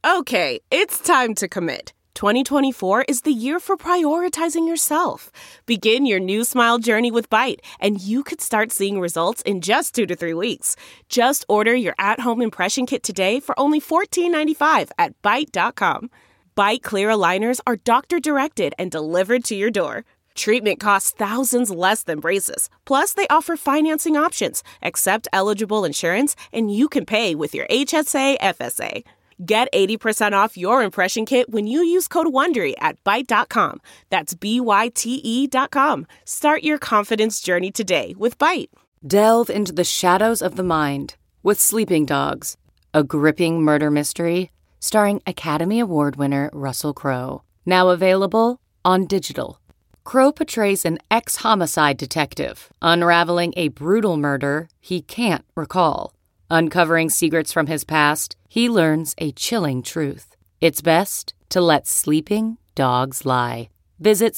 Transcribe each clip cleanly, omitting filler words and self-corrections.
Okay, it's time to commit. 2024 is the year for prioritizing yourself. Begin your new smile journey with Byte, and you could start seeing results in just 2 to 3 weeks. Just order your at-home impression kit today for only $14.95 at Byte.com. Byte Clear aligners are doctor-directed and delivered to your door. Treatment costs thousands less than braces. Plus, they offer financing options, accept eligible insurance, and you can pay with your HSA, FSA. Get 80% off your impression kit when you use code WONDERY at Byte.com. That's BYTE.com. Start your confidence journey today with Byte. Delve into the shadows of the mind with Sleeping Dogs, a gripping murder mystery starring Academy Award winner Russell Crowe. Now available on digital. Crowe portrays an ex-homicide detective unraveling a brutal murder he can't recall. Uncovering secrets from his past, he learns a chilling truth. It's best to let sleeping dogs lie. Visit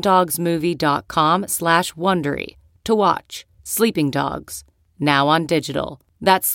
sleepingdogsmovie.com/Wondery to watch Sleeping Dogs, now on digital. That's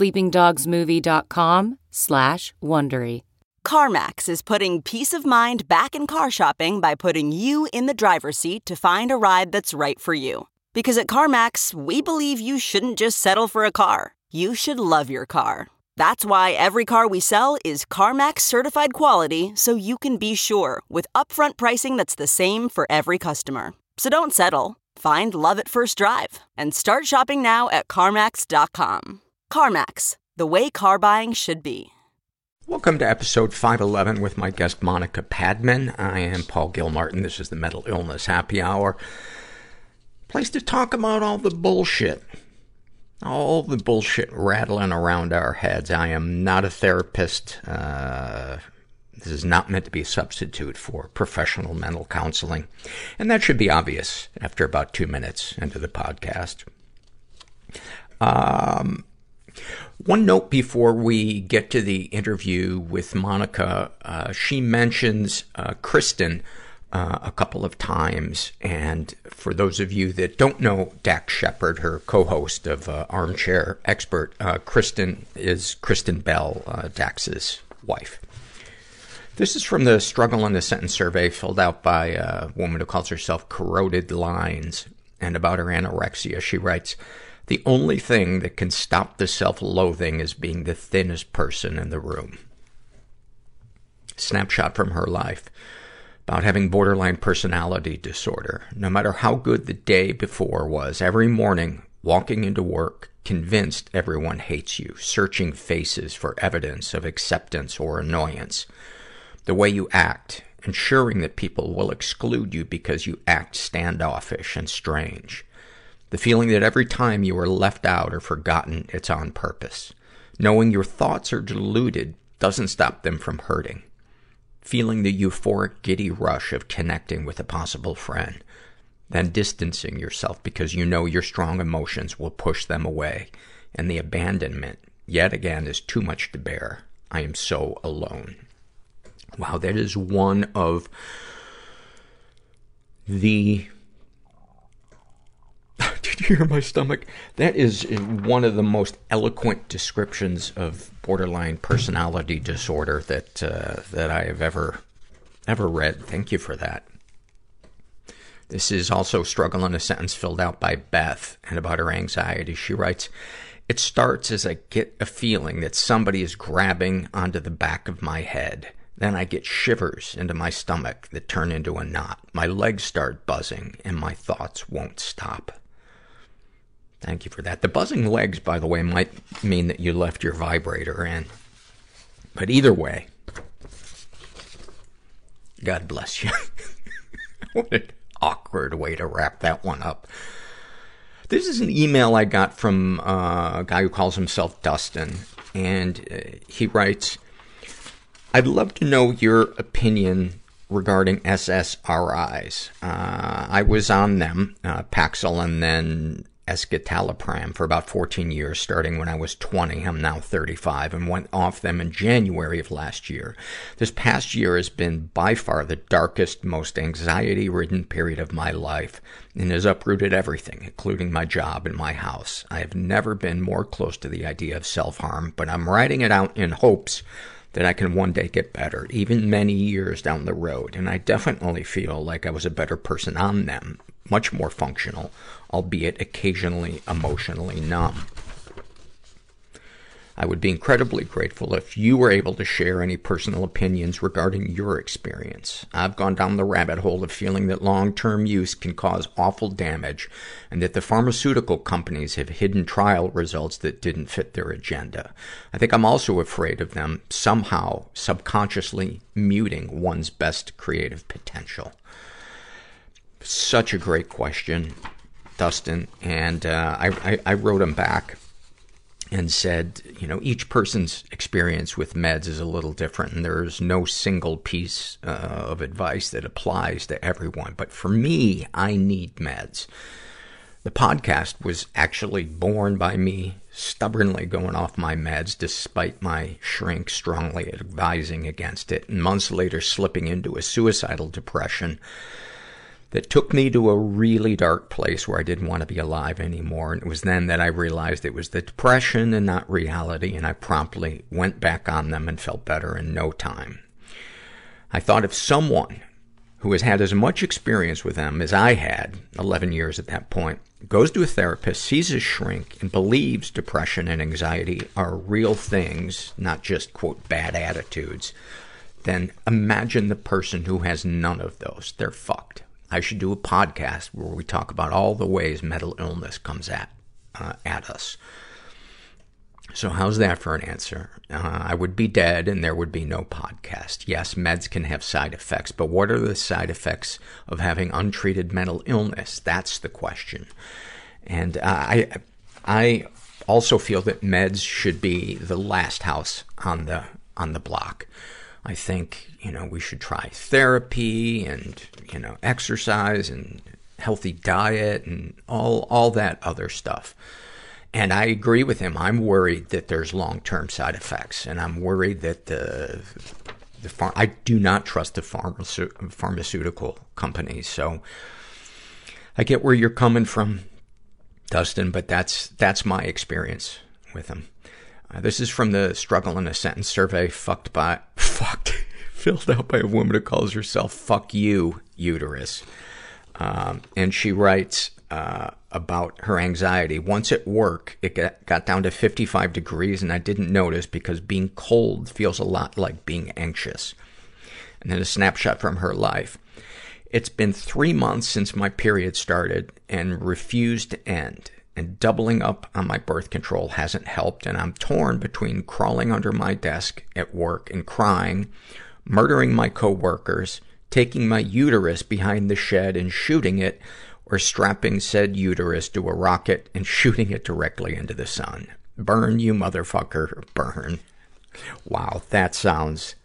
sleepingdogsmovie.com/Wondery. CarMax is putting peace of mind back in car shopping by putting you in the driver's seat to find a ride that's right for you. Because at CarMax, we believe you shouldn't just settle for a car. You should love your car. That's why every car we sell is CarMax certified quality, so you can be sure with upfront pricing that's the same for every customer. So don't settle. Find love at first drive and start shopping now at CarMax.com. CarMax, the way car buying should be. Welcome to episode 511 with my guest Monica Padman. I am Paul Gilmartin. This is the Mental Illness Happy Hour. Place to talk about all the bullshit. All the bullshit rattling around our heads. I am not a therapist. This is not meant to be a substitute for professional mental counseling. And that should be obvious after about 2 minutes into the podcast. One note before we get to the interview with Monica. She mentions Kristen a couple of times. And for those of you that don't know Dax Shepard, her co-host of Armchair Expert, Kristen is Kristen Bell, Dax's wife. This is from the Struggle in a Sentence survey filled out by a woman who calls herself Corroded Lines. And about her anorexia, she writes, "The only thing that can stop the self-loathing is being the thinnest person in the room." Snapshot from her life about having borderline personality disorder. No matter how good the day before was, every morning, walking into work, convinced everyone hates you, searching faces for evidence of acceptance or annoyance. The way you act, ensuring that people will exclude you because you act standoffish and strange. The feeling that every time you are left out or forgotten, it's on purpose. Knowing your thoughts are diluted doesn't stop them from hurting. Feeling the euphoric, giddy rush of connecting with a possible friend, then distancing yourself because you know your strong emotions will push them away, and the abandonment, yet again, is too much to bear. I am so alone. Wow, that is one of the... Did you hear my stomach? That is one of the most eloquent descriptions of borderline personality disorder that I have ever read. Thank you for that. This is also Struggle in a Sentence filled out by Beth, and about her anxiety. She writes, "It starts as I get a feeling that somebody is grabbing onto the back of my head. Then I get shivers into my stomach that turn into a knot. My legs start buzzing, and my thoughts won't stop." Thank you for that. The buzzing legs, by the way, might mean that you left your vibrator in. But either way, God bless you. What an awkward way to wrap that one up. This is an email I got from a guy who calls himself Dustin. And he writes, "I'd love to know your opinion regarding SSRIs. I was on them, Paxil and then escitalopram for about 14 years, starting when I was 20. I'm now 35 and went off them in January of last year. This past year has been by far the darkest, most anxiety-ridden period of my life and has uprooted everything, including my job and my house. I have never been more close to the idea of self-harm, but I'm writing it out in hopes that I can one day get better, even many years down the road. And I definitely feel like I was a better person on them, much more functional, albeit occasionally emotionally numb. I would be incredibly grateful if you were able to share any personal opinions regarding your experience. I've gone down the rabbit hole of feeling that long-term use can cause awful damage and that the pharmaceutical companies have hidden trial results that didn't fit their agenda. I think I'm also afraid of them somehow subconsciously muting one's best creative potential. Such a great question, Dustin. And I wrote him back and said, each person's experience with meds is a little different, and there's no single piece of advice that applies to everyone. But for me, I need meds. The podcast was actually born by me stubbornly going off my meds, despite my shrink strongly advising against it, and months later slipping into a suicidal depression that took me to a really dark place where I didn't want to be alive anymore. And it was then that I realized it was the depression and not reality, and I promptly went back on them and felt better in no time. I thought if someone who has had as much experience with them as I had, 11 years at that point, goes to a therapist, sees a shrink, and believes depression and anxiety are real things, not just, quote, bad attitudes, then imagine the person who has none of those. They're fucked. I should do a podcast where we talk about all the ways mental illness comes at us. So how's that for an answer? I would be dead and there would be no podcast. Yes, meds can have side effects, but what are the side effects of having untreated mental illness? That's the question. And I also feel that meds should be the last house on the block. I think, we should try therapy and, exercise and healthy diet and all that other stuff. And I agree with him. I'm worried that there's long-term side effects, and I'm worried that I do not trust the pharmaceutical companies. So I get where you're coming from, Dustin, but that's my experience with them. This is from the Struggle in a Sentence survey filled out by a woman who calls herself Fuck You Uterus. And she writes about her anxiety. Once at work, it got down to 55 degrees and I didn't notice because being cold feels a lot like being anxious. And then a snapshot from her life. It's been 3 months since my period started and refused to end. And doubling up on my birth control hasn't helped, and I'm torn between crawling under my desk at work and crying, murdering my coworkers, taking my uterus behind the shed and shooting it, or strapping said uterus to a rocket and shooting it directly into the sun. Burn, you motherfucker, burn. Wow, that sounds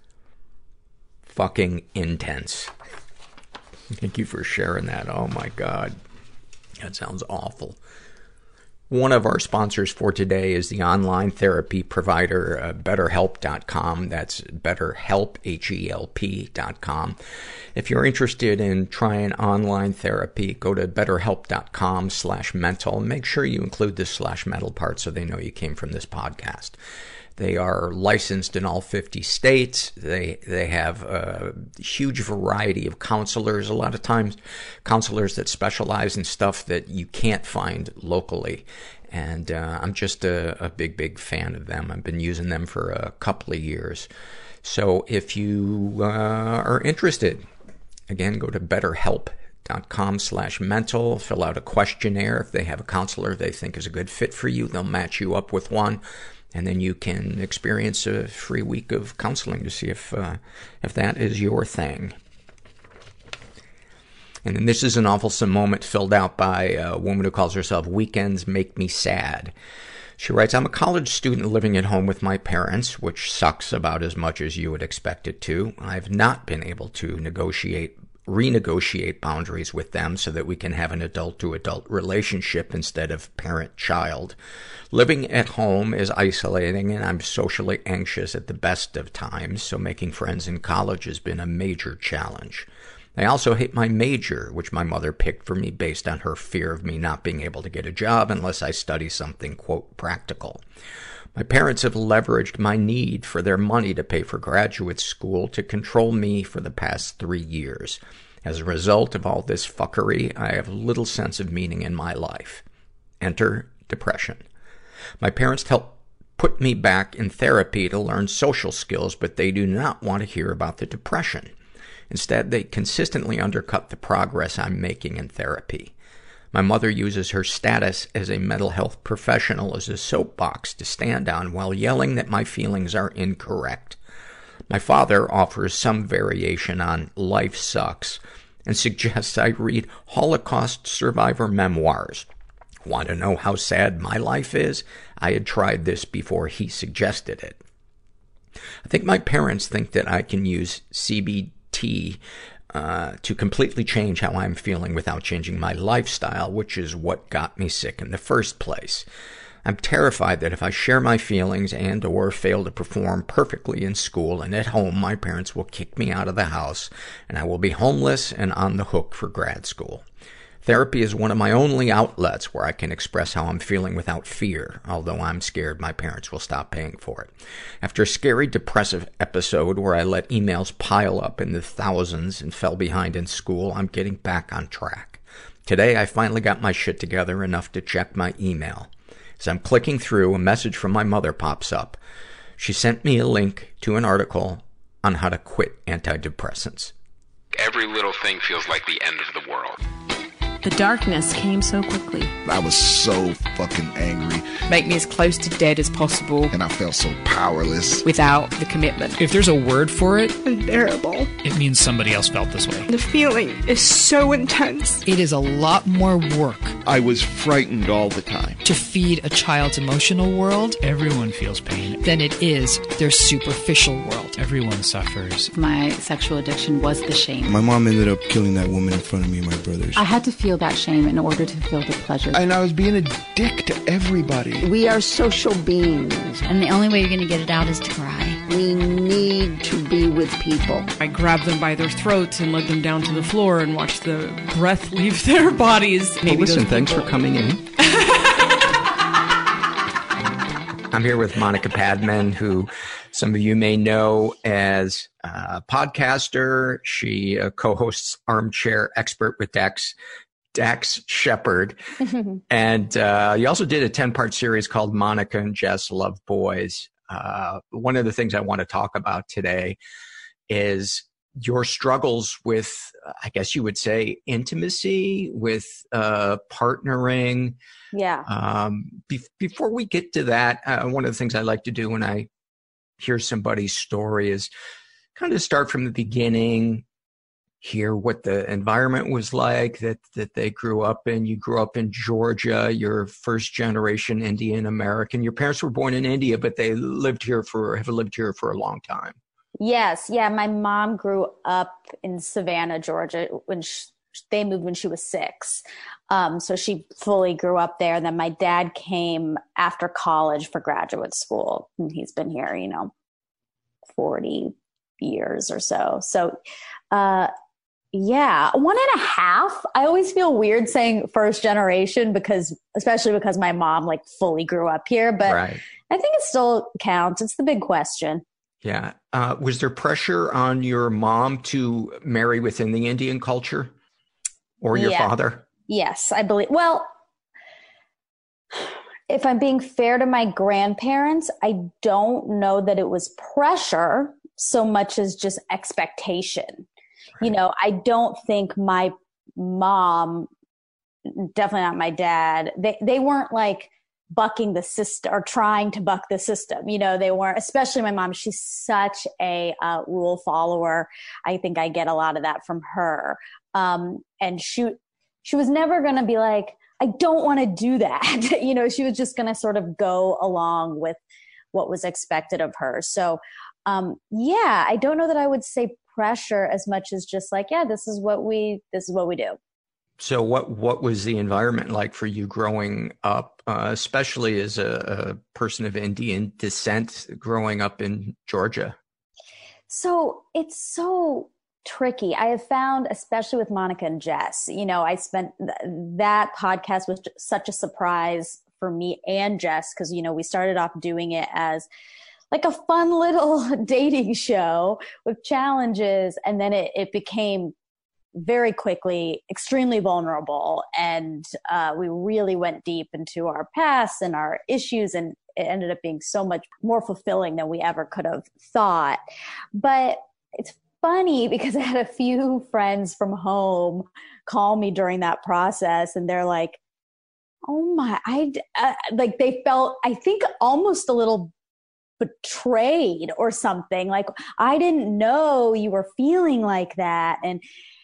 fucking intense. Thank you for sharing that. Oh my God. That sounds awful. One of our sponsors for today is the online therapy provider, BetterHelp.com. That's BetterHelp, HELP.com. If you're interested in trying online therapy, go to BetterHelp.com/mental. Make sure you include the /mental part so they know you came from this podcast. They are licensed in all 50 states. They have a huge variety of counselors, a lot of times counselors that specialize in stuff that you can't find locally. And I'm just a big fan of them. I've been using them for a couple of years. So if you are interested, again, go to BetterHelp.com/mental, fill out a questionnaire. If they have a counselor they think is a good fit for you, they'll match you up with one. And then you can experience a free week of counseling to see if that is your thing. And then this is an awfulsome moment filled out by a woman who calls herself Weekends Make Me Sad. She writes, I'm a college student living at home with my parents, which sucks about as much as you would expect it to. I've not been able to renegotiate boundaries with them so that we can have an adult-to-adult relationship instead of parent-child. Living at home is isolating, and I'm socially anxious at the best of times, so making friends in college has been a major challenge. I also hate my major, which my mother picked for me based on her fear of me not being able to get a job unless I study something, quote, practical. My parents have leveraged my need for their money to pay for graduate school to control me for the past 3 years. As a result of all this fuckery, I have little sense of meaning in my life. Enter depression. My parents helped put me back in therapy to learn social skills, but they do not want to hear about the depression. Instead, they consistently undercut the progress I'm making in therapy. My mother uses her status as a mental health professional as a soapbox to stand on while yelling that my feelings are incorrect. My father offers some variation on life sucks and suggests I read Holocaust survivor memoirs. Want to know how sad my life is? I had tried this before he suggested it. I think my parents think that I can use CBT to completely change how I'm feeling without changing my lifestyle, which is what got me sick in the first place. I'm terrified that if I share my feelings and or fail to perform perfectly in school and at home, my parents will kick me out of the house and I will be homeless and on the hook for grad school. Therapy is one of my only outlets where I can express how I'm feeling without fear, although I'm scared my parents will stop paying for it. After a scary depressive episode where I let emails pile up in the thousands and fell behind in school, I'm getting back on track. Today, I finally got my shit together enough to check my email. As I'm clicking through, a message from my mother pops up. She sent me a link to an article on how to quit antidepressants. Every little thing feels like the end of the world. The darkness came so quickly. I was so fucking angry. Make me as close to dead as possible. And I felt so powerless. Without the commitment. If there's a word for it, unbearable. It means somebody else felt this way. The feeling is so intense. It is a lot more work. I was frightened all the time. To feed a child's emotional world, everyone feels pain, than it is their superficial world. Everyone suffers. My sexual addiction was the shame. My mom ended up killing that woman in front of me and my brothers. I had to feel that shame in order to feel the pleasure. And I was being a dick to everybody. We are social beings. And the only way you're going to get it out is to cry. We need to be with people. I grabbed them by their throats and led them down to the floor and watched the breath leave their bodies. Well, listen, thanks for coming in. I'm here with Monica Padman, who some of you may know as a podcaster. She co-hosts Armchair Expert with Dax Shepard. And you also did a 10-part series called Monica and Jess Love Boys. One of the things I want to talk about today is your struggles with, I guess you would say, intimacy, with partnering. Yeah. Before we get to that, one of the things I like to do when I hear somebody's story is kind of start from the beginning, hear what the environment was like that they grew up in. You grew up in Georgia. You're first generation Indian American. Your parents were born in India, but they have lived here for a long time. Yes. Yeah. My mom grew up in Savannah, Georgia, when they moved when she was 6. So she fully grew up there. Then my dad came after college for graduate school, and he's been here, 40 years or so. So, yeah, 1.5. I always feel weird saying first generation especially because my mom fully grew up here, but right. I think it still counts. It's the big question. Yeah. Was there pressure on your mom to marry within the Indian culture or your father? Yes, I believe. Well, if I'm being fair to my grandparents, I don't know that it was pressure so much as just expectation. Right. I don't think my mom, definitely not my dad, they weren't bucking the system or trying to buck the system. They weren't, especially my mom. She's such a rule follower. I think I get a lot of that from her. And she was never going to be like, I don't want to do that. She was just going to sort of go along with what was expected of her. So, yeah, I don't know that I would say pressure as much as just this is what we do. So what was the environment like for you growing up, especially as a person of Indian descent growing up in Georgia? So it's so tricky. I have found, especially with Monica and Jess, you know, I spent that podcast was such a surprise for me and Jess, because, you know, we started off doing it as like a fun little dating show with challenges. And then it became very quickly extremely vulnerable. And we really went deep into our past and our issues, and it ended up being so much more fulfilling than we ever could have thought. But it's funny because I had a few friends from home call me during that process, and they're like, oh my, like they felt, I think, almost a little betrayed or something. Like, I didn't know you were feeling like that. And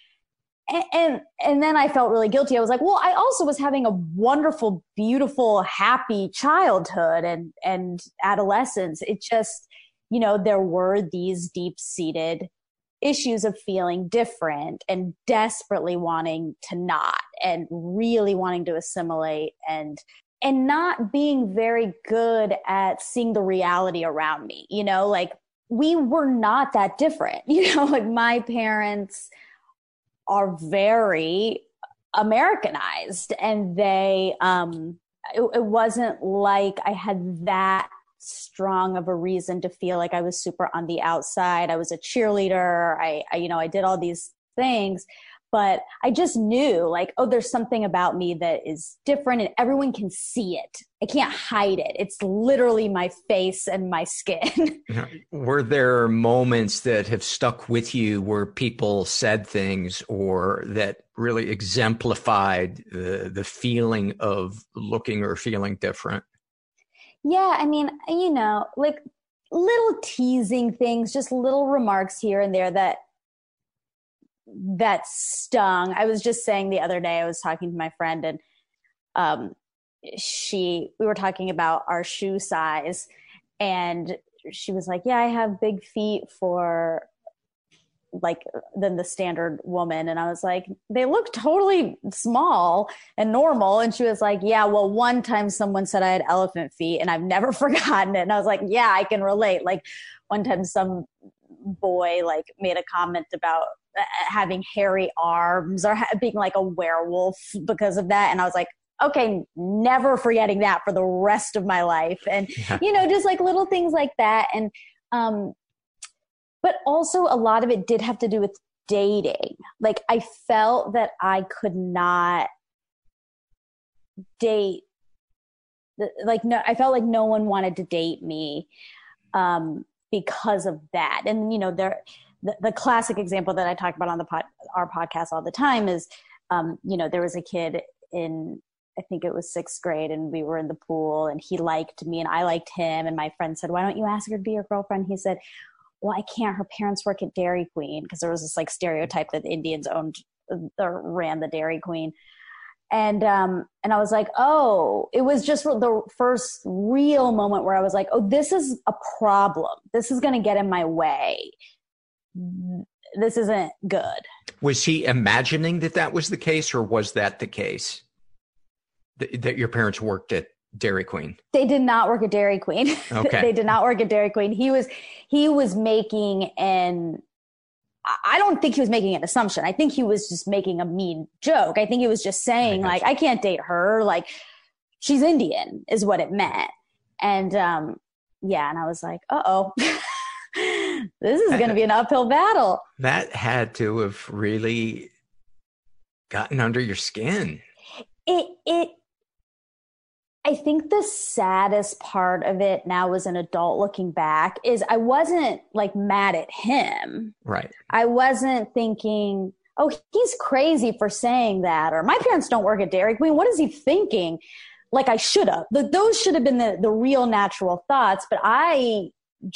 then I felt really guilty. I was like, well, I also was having a wonderful, beautiful, happy childhood and adolescence. It just, you know, there were these deep-seated issues of feeling different and desperately wanting to not, and really wanting to assimilate, and not being very good at seeing the reality around me. You know, like, we were not that different. You know, like, my parents are very Americanized, and they, it wasn't like I had that strong of a reason to feel like I was super on the outside. I was a cheerleader. I you know, I did all these things, but I just knew, like, oh, there's something about me that is different, and everyone can see it. I can't hide it. It's literally my face and my skin. Were there moments that have stuck with you where people said things or that really exemplified the feeling of looking or feeling different? Yeah, I mean, you know, like little teasing things, just little remarks here and there that stung. I was just saying the other day, I was talking to my friend, and we were talking about our shoe size, and she was like, yeah, I have big feet for than the standard woman. And I was like, they look totally small and normal. And she was like, yeah, well, one time someone said I had elephant feet, and I've never forgotten it. And I was like, yeah, I can relate. Like, one time some boy like made a comment about having hairy arms or being like a werewolf because of that. And I was like, okay, never forgetting that for the rest of my life. And, you know, just like little things like that. And, but also a lot of it did have to do with dating. Like, I felt that I could not date. No, I felt like no one wanted to date me because of that. And, you know, the classic example that I talk about on our podcast all the time is, you know, there was a kid in, I think it was 6th grade, and we were in the pool, and he liked me and I liked him. And my friend said, why don't you ask her to be your girlfriend? He said, well, I can't. Her parents work at Dairy Queen, because there was this like stereotype that the Indians owned or ran the Dairy Queen. And I was like, oh, it was just the first real moment where I was like, oh, this is a problem. This is going to get in my way. This isn't good. Was he imagining that was the case, or was that the case? That your parents worked at Dairy Queen? They did not work at Dairy Queen. Okay. They did not work at Dairy Queen. He was making I don't think he was making an assumption. I think he was just making a mean joke. I think he was just saying, like, I can't date her. Like, she's Indian is what it meant. And, yeah. And I was like, uh-oh, this is going to be an uphill battle. That had to have really gotten under your skin. I think the saddest part of it now as an adult looking back is I wasn't like mad at him. Right. I wasn't thinking, oh, he's crazy for saying that, or my parents don't work at Dairy Queen. What is he thinking? Like, I should have. Those should have been the real natural thoughts, but I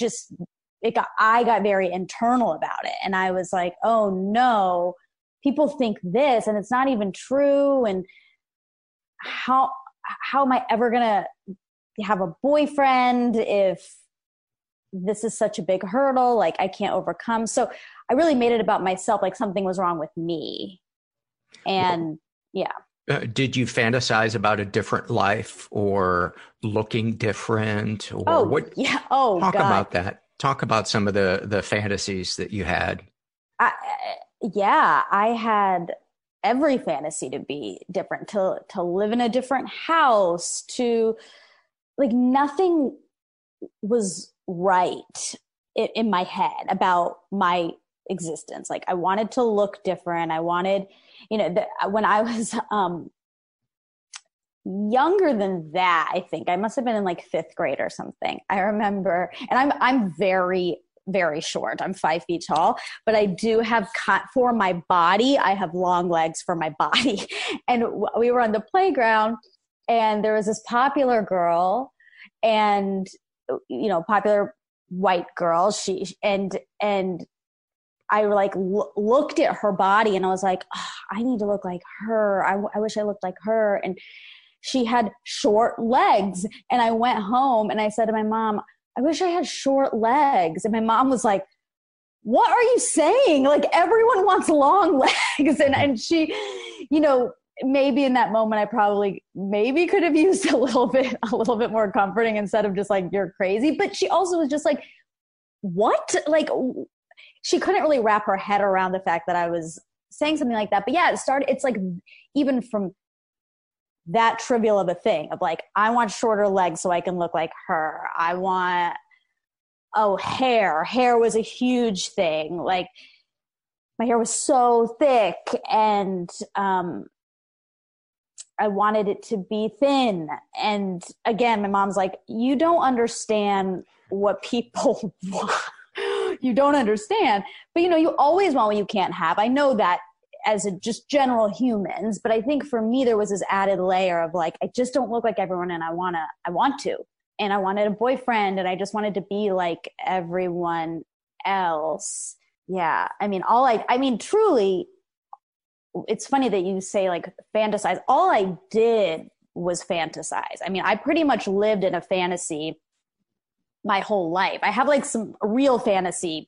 got very internal about it. And I was like, oh no, people think this and it's not even true. And how am I ever going to have a boyfriend if this is such a big hurdle? Like, I can't overcome. So I really made it about myself, like something was wrong with me. And yeah. Did you fantasize about a different life or looking different? Or yeah. Oh, talk God. about that. Talk about some of the fantasies that you had. I had every fantasy to be different, to live in a different house, to like nothing was right in my head about my existence. Like I wanted to look different. I wanted, when I was younger than that, I think I must have been in like 5th grade or something. I remember, and I'm very, very short. I'm 5 feet tall, but I do have for my body. I have long legs for my body. And we were on the playground and there was this popular girl and, popular white girl. And I like looked at her body and I was like, oh, I need to look like her. I wish I looked like her. And she had short legs. And I went home and I said to my mom, I wish I had short legs. And my mom was like, what are you saying? Like everyone wants long legs. And she, maybe in that moment, I probably maybe could have used a little bit more comforting instead of just like, you're crazy. But she also was just like, what? Like she couldn't really wrap her head around the fact that I was saying something like that. But yeah, it's like, even from that trivial of a thing of like, I want shorter legs so I can look like her. I want, hair was a huge thing. Like my hair was so thick and, I wanted it to be thin. And again, my mom's like, you don't understand what people want. You don't understand. But you always want what you can't have. I know that as just general humans, but I think for me, there was this added layer of like, I just don't look like everyone and I want to, and I wanted a boyfriend and I just wanted to be like everyone else. Yeah. I mean, truly, it's funny that you say like fantasize. All I did was fantasize. I mean, I pretty much lived in a fantasy my whole life. I have like some real fantasy,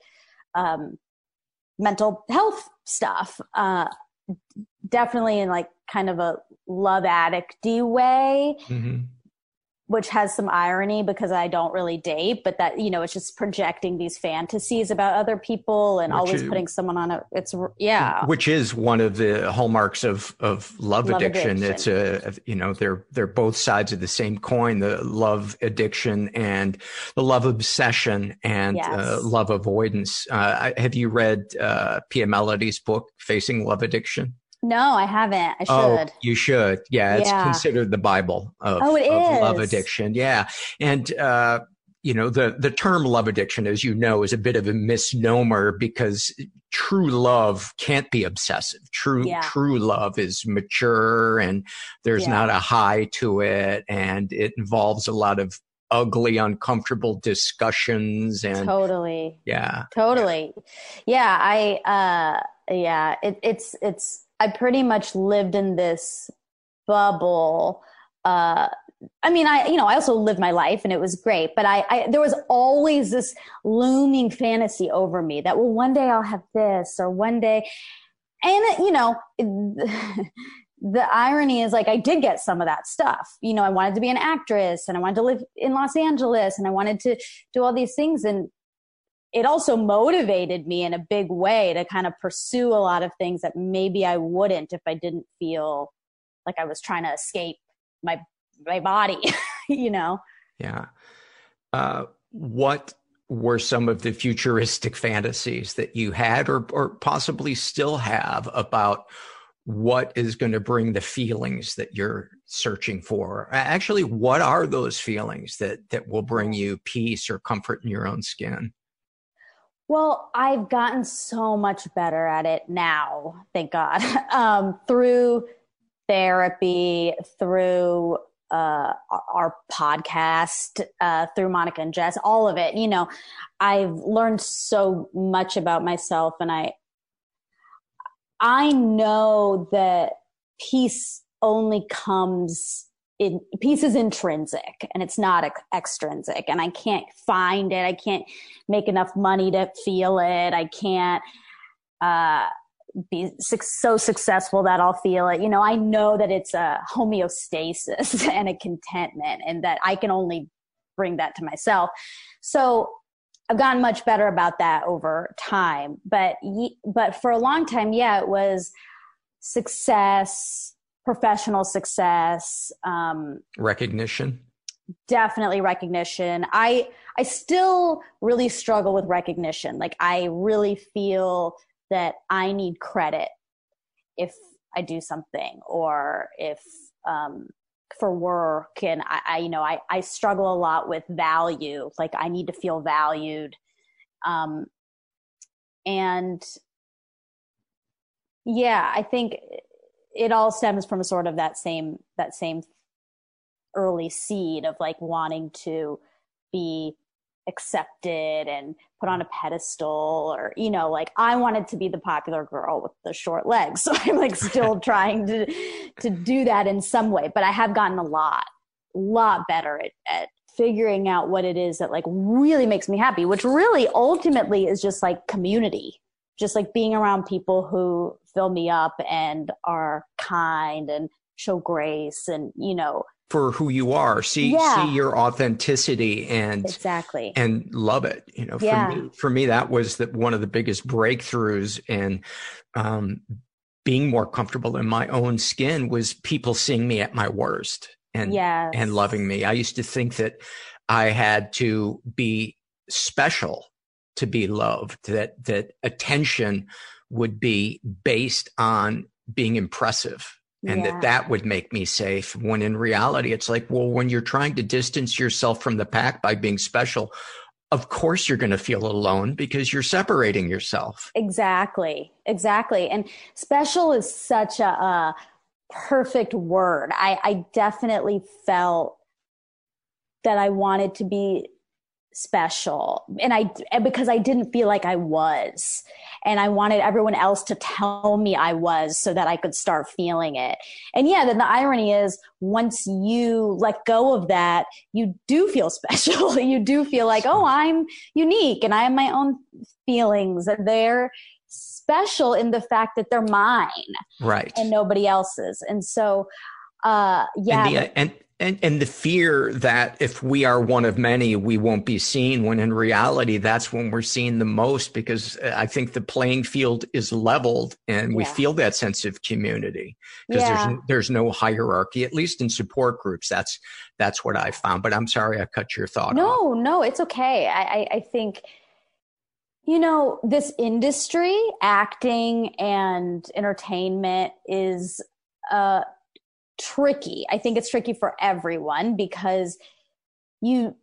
mental health stuff, definitely in like kind of a love addict-y way, which has some irony because I don't really date, but that, it's just projecting these fantasies about other people and always putting someone on which is one of the hallmarks of love addiction. It's they're both sides of the same coin, the love addiction and the love obsession and love avoidance. Have you read Pia Mellody's book, Facing Love Addiction? No, I haven't. I should. Oh, you should. Yeah, it's considered the Bible of love addiction. Yeah. And, the term love addiction, as you know, is a bit of a misnomer because true love can't be obsessive. True love is mature and there's not a high to it. And it involves a lot of ugly, uncomfortable discussions and totally. I pretty much lived in this bubble. I also lived my life and it was great, but there was always this looming fantasy over me that, well, one day I'll have this or one day. And, the irony is like, I did get some of that stuff. I wanted to be an actress and I wanted to live in Los Angeles and I wanted to do all these things. And it also motivated me in a big way to kind of pursue a lot of things that maybe I wouldn't if I didn't feel like I was trying to escape my body, Yeah. What were some of the futuristic fantasies that you had or possibly still have about what is going to bring the feelings that you're searching for? Actually, what are those feelings that will bring you peace or comfort in your own skin? Well, I've gotten so much better at it now, thank God, through therapy, through our podcast, through Monica and Jess, all of it. I've learned so much about myself, and I know that peace only comes peace is intrinsic and it's not extrinsic, and I can't find it. I can't make enough money to feel it. I can't be so successful that I'll feel it. I know that it's a homeostasis and a contentment, and that I can only bring that to myself. So I've gotten much better about that over time. But for a long time, yeah, it was success, professional success, recognition. Definitely recognition. I still really struggle with recognition. Like, I really feel that I need credit if I do something, or if for work, and I struggle a lot with value. Like, I need to feel valued, and yeah, I think it all stems from sort of that same early seed of like wanting to be accepted and put on a pedestal, or, like, I wanted to be the popular girl with the short legs. So I'm like still trying to do that in some way, but I have gotten a lot better at figuring out what it is that like really makes me happy, which really ultimately is just like community, just like being around people who fill me up and are kind and show grace and, for who you are, see your authenticity and exactly, and love it. For me, that was one of the biggest breakthroughs in being more comfortable in my own skin, was people seeing me at my worst and loving me. I used to think that I had to be special to be loved, that attention would be based on being impressive. And that would make me safe, when in reality, it's like, well, when you're trying to distance yourself from the pack by being special, of course you're going to feel alone because you're separating yourself. Exactly. And special is such a perfect word. I definitely felt that I wanted to be special, and because I didn't feel like I was, and I wanted everyone else to tell me I was, so that I could start feeling it. And then the irony is, once you let go of that, you do feel special. You do feel like, oh, I'm unique and I have my own feelings, and they're special in the fact that they're mine, right, and nobody else's. And so And the fear that if we are one of many, we won't be seen, when in reality, that's when we're seen the most, because I think the playing field is leveled and we feel that sense of community, because there's no hierarchy, at least in support groups. That's what I found. But I'm sorry, I cut your thought off. No, it's okay. I think, this industry, acting and entertainment, is tricky. I think it's tricky for everyone, because you're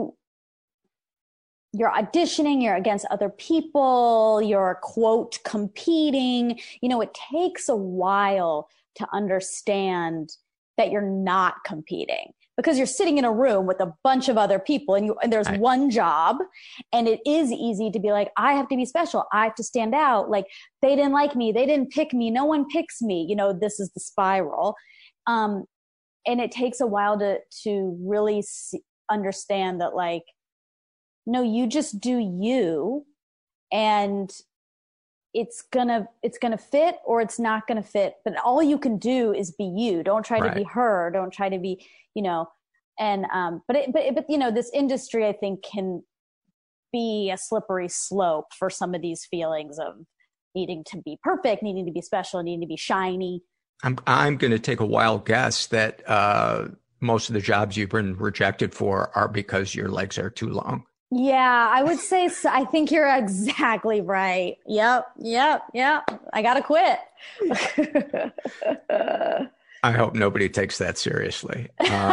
auditioning, you're against other people, you're quote competing. It takes a while to understand that you're not competing, because you're sitting in a room with a bunch of other people, and there's one job, and it is easy to be like, I have to be special, I have to stand out, like, they didn't like me, they didn't pick me, no one picks me. This is the spiral. And it takes a while to really understand that, like, no, you just do you, and it's gonna fit or it's not gonna fit. But all you can do is be you. Don't try to be her. Don't try to be, and but this industry, I think, can be a slippery slope for some of these feelings of needing to be perfect, needing to be special, needing to be shiny. I'm going to take a wild guess that most of the jobs you've been rejected for are because your legs are too long. Yeah, I would say so. I think you're exactly right. Yep. I got to quit. I hope nobody takes that seriously.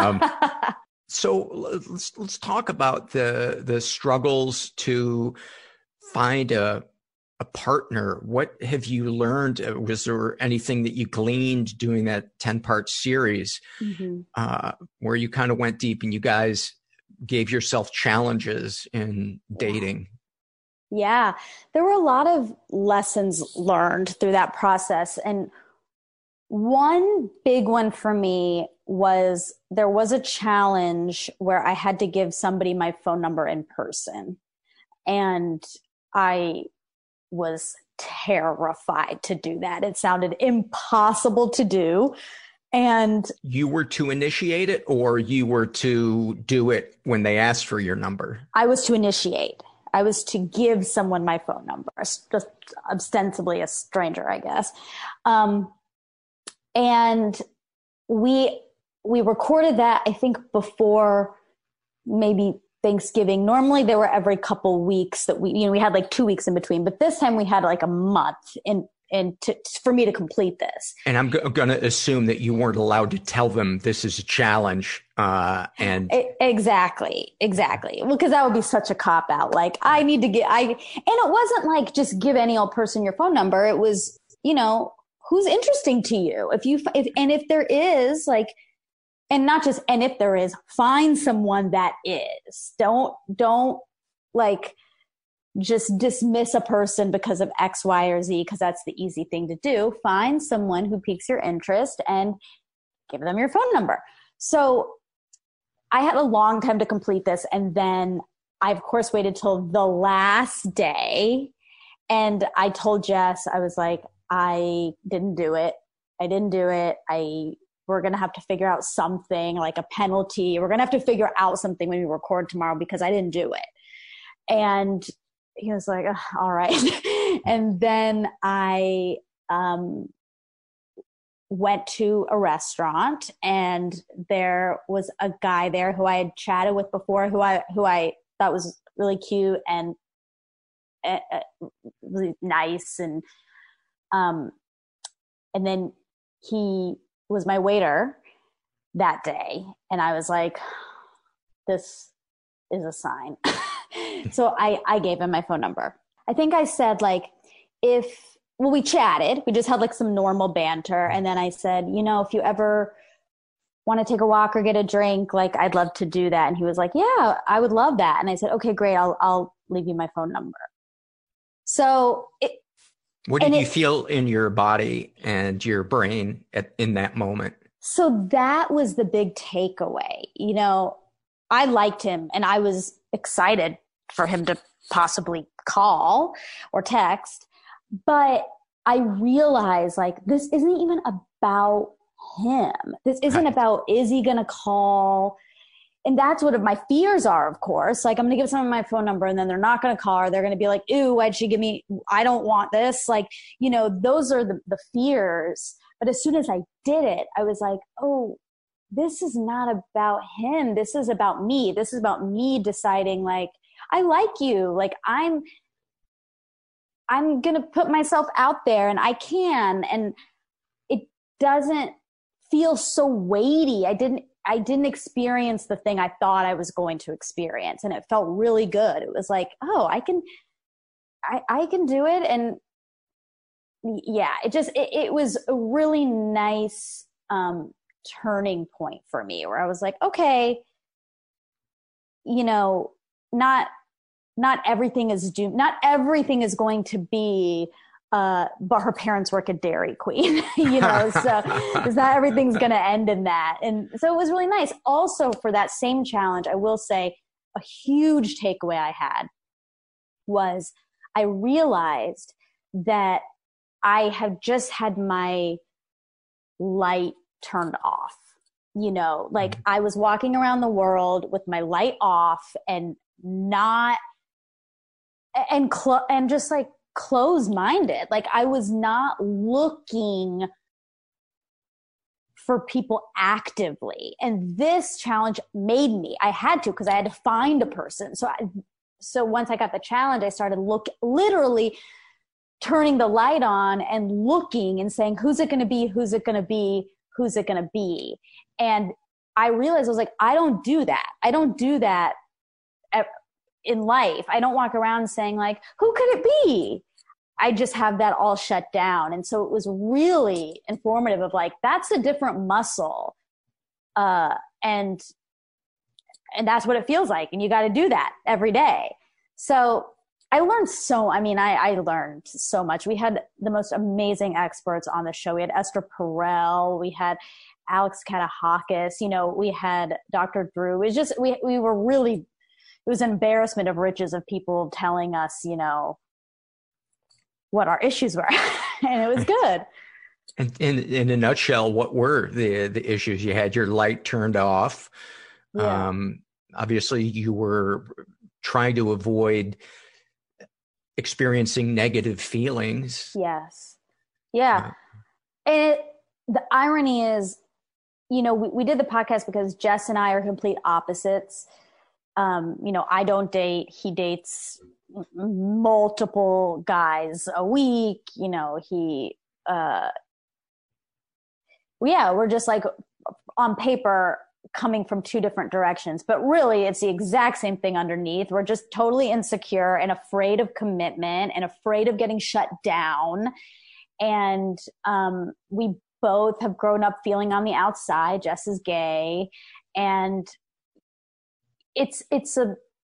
So let's talk about the struggles to find a partner. What have you learned? Was there anything that you gleaned doing that 10-part series, where you kind of went deep and you guys gave yourself challenges in dating? Yeah, there were a lot of lessons learned through that process. And one big one for me was, there was a challenge where I had to give somebody my phone number in person. And I was terrified to do that. It sounded impossible to do. And you were to initiate it, or you were to do it when they asked for your number? I was to initiate. I was to give someone my phone number, just ostensibly a stranger, I guess. And we recorded that, I think, before maybe Thanksgiving. Normally they were every couple weeks that we had like 2 weeks in between, but this time we had like a month for me to complete this. And I'm going to assume that you weren't allowed to tell them this is a challenge. Exactly. Well, because that would be such a cop out. Like I need to and it wasn't like just give any old person your phone number. It was, who's interesting to you. If there is like, and not just, and if there is, find someone that is. Don't like just dismiss a person because of X, Y, or Z, because that's the easy thing to do. Find someone who piques your interest and give them your phone number. So I had a long time to complete this. And then I, of course, waited till the last day. And I told Jess, I was like, I didn't do it. We're going to have to figure out something like a penalty. We're going to have to figure out something when we record tomorrow because I didn't do it. And he was like, all right. And then I went to a restaurant, and there was a guy there who I had chatted with before, who I thought was really cute and really nice. And then he was my waiter that day. And I was like, this is a sign. So I gave him my phone number. I think I said like, we chatted, we just had like some normal banter. And then I said, if you ever want to take a walk or get a drink, like I'd love to do that. And he was like, yeah, I would love that. And I said, okay, great. I'll leave you my phone number. So what did you feel in your body and your brain in that moment? So that was the big takeaway. I liked him and I was excited for him to possibly call or text, but I realized like, this isn't even about him. This isn't about, is he going to call? And that's what my fears are, of course. Like, I'm going to give someone my phone number and then they're not going to call, or they're going to be like, ooh, why'd she give me, I don't want this. Like, those are the fears. But as soon as I did it, I was like, oh, this is not about him. This is about me. This is about me deciding like, I like you. Like I'm going to put myself out there and I can, and it doesn't feel so weighty. I didn't experience the thing I thought I was going to experience. And it felt really good. It was like, oh, I can do it. And yeah, it was a really nice, turning point for me where I was like, okay, not everything is doomed. Not everything is going to be, but her parents work at Dairy Queen, so is that everything's going to end in that. And so it was really nice. Also for that same challenge, I will say a huge takeaway I had was I realized that I have just had my light turned off, I was walking around the world with my light off and just like closed-minded. Like I was not looking for people actively. And this challenge made me, I had to, because I had to find a person. So once I got the challenge, I started literally turning the light on and looking and saying, who's it going to be? Who's it going to be? Who's it going to be? And I realized I was like, I don't do that. I don't do that in life. I don't walk around saying like, who could it be? I just have that all shut down. And so it was really informative of like, that's a different muscle. And that's what it feels like. And you got to do that every day. So I learned I learned so much. We had the most amazing experts on the show. We had Esther Perel. We had Alex Katahakis. We had Dr. Drew. It was just, we were really, it was an embarrassment of riches of people telling us, what our issues were. And it was good. And in a nutshell, what were the issues? You had your light turned off. Yeah. Obviously you were trying to avoid experiencing negative feelings. Yes. Yeah. And the irony is, you know, we did the podcast because Jess and I are complete opposites. You know, I don't date. He dates multiple guys a week. You know, we're just like on paper coming from two different directions, but really it's the exact same thing underneath. We're just totally insecure and afraid of commitment and afraid of getting shut down. And we both have grown up feeling on the outside. Jess is gay, and it's a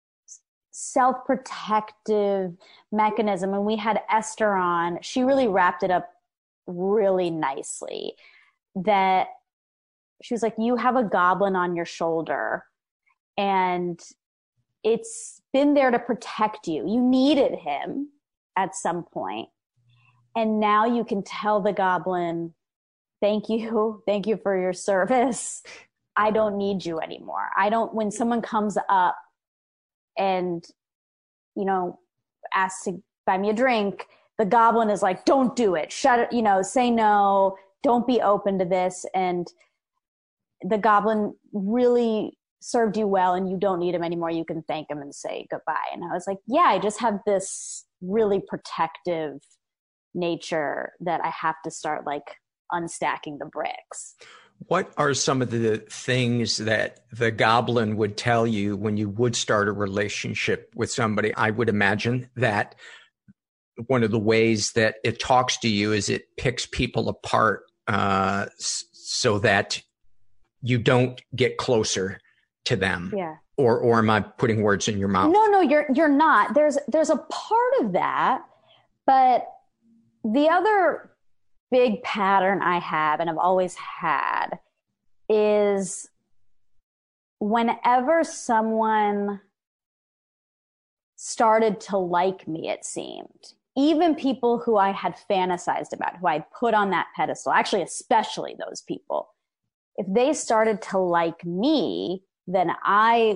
self-protective mechanism. And we had Esther on. She really wrapped it up really nicely, that she was like, you have a goblin on your shoulder and it's been there to protect you. You needed him at some point. And now you can tell the goblin, thank you for your service. I don't need you anymore. When someone comes up and, you know, asks to buy me a drink, the goblin is like, don't do it. Shut it, you know, say no, don't be open to this. And the goblin really served you well and you don't need him anymore. You can thank him and say goodbye. And I was like, yeah, I just have this really protective nature that I have to start like unstacking the bricks. What are some of the things that the goblin would tell you when you would start a relationship with somebody? I would imagine that one of the ways that it talks to you is it picks people apart so that you don't get closer to them. Yeah. Or am I putting words in your mouth? No, you're not. There's a part of that, but the other big pattern I have and I've always had is whenever someone started to like me, it seemed, even people who I had fantasized about, who I put on that pedestal, actually, especially those people, if they started to like me, then I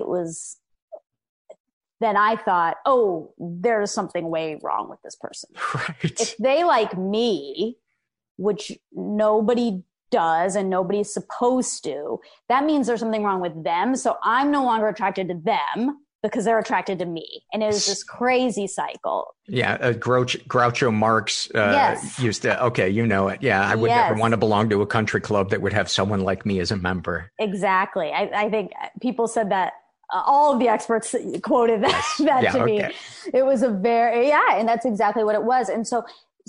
thought, oh, there's something way wrong with this person. Right. If they like me, which nobody does and nobody's supposed to, that means there's something wrong with them. So I'm no longer attracted to them because they're attracted to me. And it was this crazy cycle. Yeah. Groucho Marx yes. used to, okay, you know it. Yeah. I would never want to belong to a country club that would have someone like me as a member. Exactly. I think people said that. All of the experts quoted that to me. It was and that's exactly what it was. And so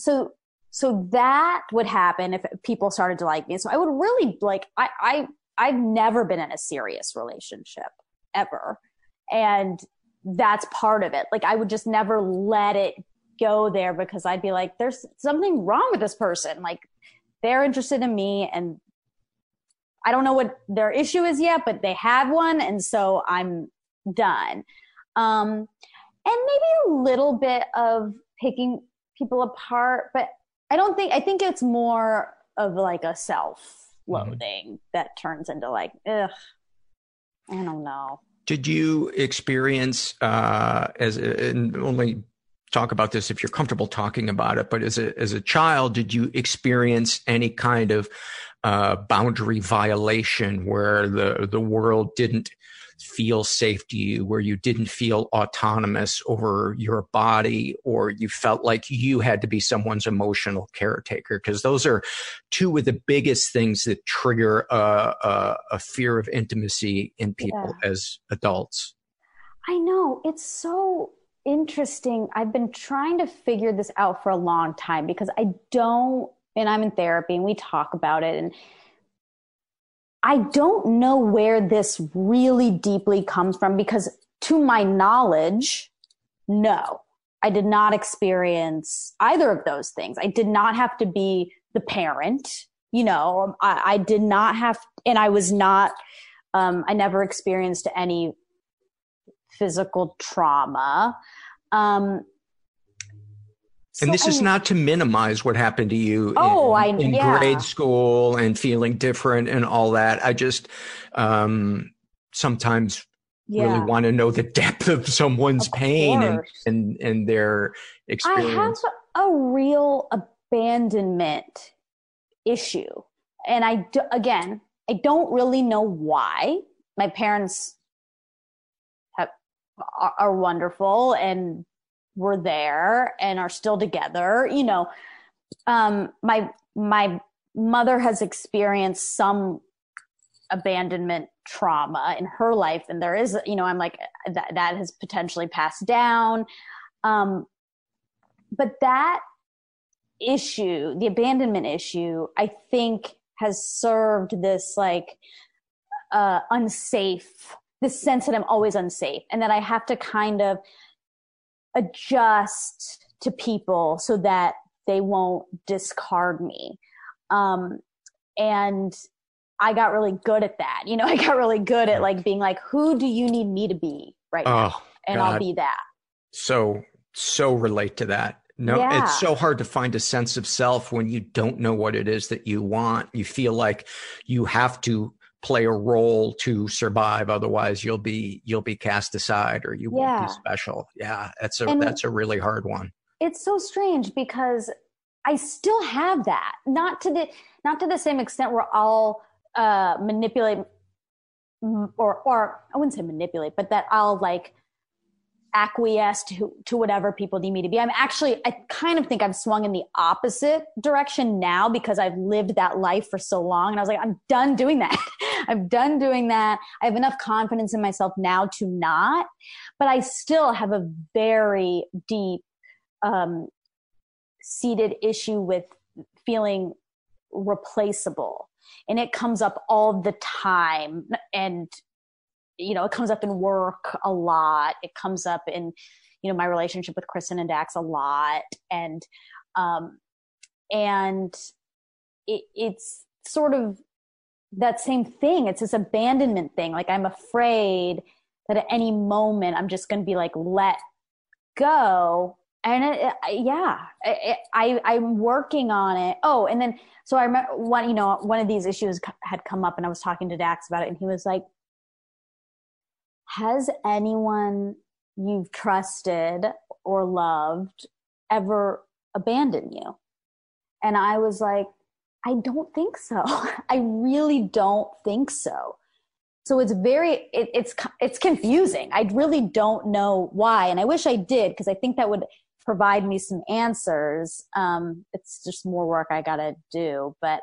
that would happen if people started to like me. So I would really I've never been in a serious relationship ever. And that's part of it. Like I would just never let it go there because I'd be like, there's something wrong with this person. Like they're interested in me and I don't know what their issue is yet, but they have one. And so I'm done. And maybe a little bit of picking people apart, but I think it's more of like a self-loathing that turns into like, ugh, I don't know. Did you experience, and only talk about this if you're comfortable talking about it, but as a child, did you experience any kind of boundary violation where the world didn't feel safe to you, where you didn't feel autonomous over your body, or you felt like you had to be someone's emotional caretaker? Because those are two of the biggest things that trigger a fear of intimacy in people as adults. I know. It's so interesting. I've been trying to figure this out for a long time because and I'm in therapy and we talk about it, and I don't know where this really deeply comes from because to my knowledge, no, I did not experience either of those things. I did not have to be the parent, you know, I did not have, and I was not, I never experienced any physical trauma. And this is not to minimize what happened to you in grade school and feeling different and all that. I just sometimes really want to know the depth of someone's pain and their experience. I have a real abandonment issue. And I don't really know why. My parents are wonderful and were there and are still together. You know, my mother has experienced some abandonment trauma in her life, and there is, you know, I'm like, that has potentially passed down. But that issue, the abandonment issue, I think has served this like unsafe, this sense that I'm always unsafe and that I have to kind of adjust to people so that they won't discard me. And I got really good at that. You know, I got really good at like being like, who do you need me to be right now? And God. I'll be that. So relate to that. No, yeah. It's so hard to find a sense of self when you don't know what it is that you want. You feel like you have to play a role to survive. Otherwise you'll be cast aside or you won't be special. Yeah. That's a really hard one. It's so strange because I still have that, not to the same extent where I'll manipulate or I wouldn't say manipulate, but that I'll like acquiesce to whatever people need me to be. I kind of think I've swung in the opposite direction now because I've lived that life for so long. And I was like, I'm done doing that. I'm done doing that. I have enough confidence in myself now to not, but I still have a very deep, seated issue with feeling replaceable. And it comes up all the time. And, you know, it comes up in work a lot. It comes up in, you know, my relationship with Kristen and Dax a lot. And it's sort of that same thing. It's this abandonment thing. Like I'm afraid that at any moment I'm just going to be like, let go. And I'm working on it. Oh, and then, so I remember one of these issues had come up and I was talking to Dax about it and he was like, has anyone you've trusted or loved ever abandoned you? And I was like, I don't think so. I really don't think so. So it's it's confusing. I really don't know why. And I wish I did, because I think that would provide me some answers. It's just more work I got to do, but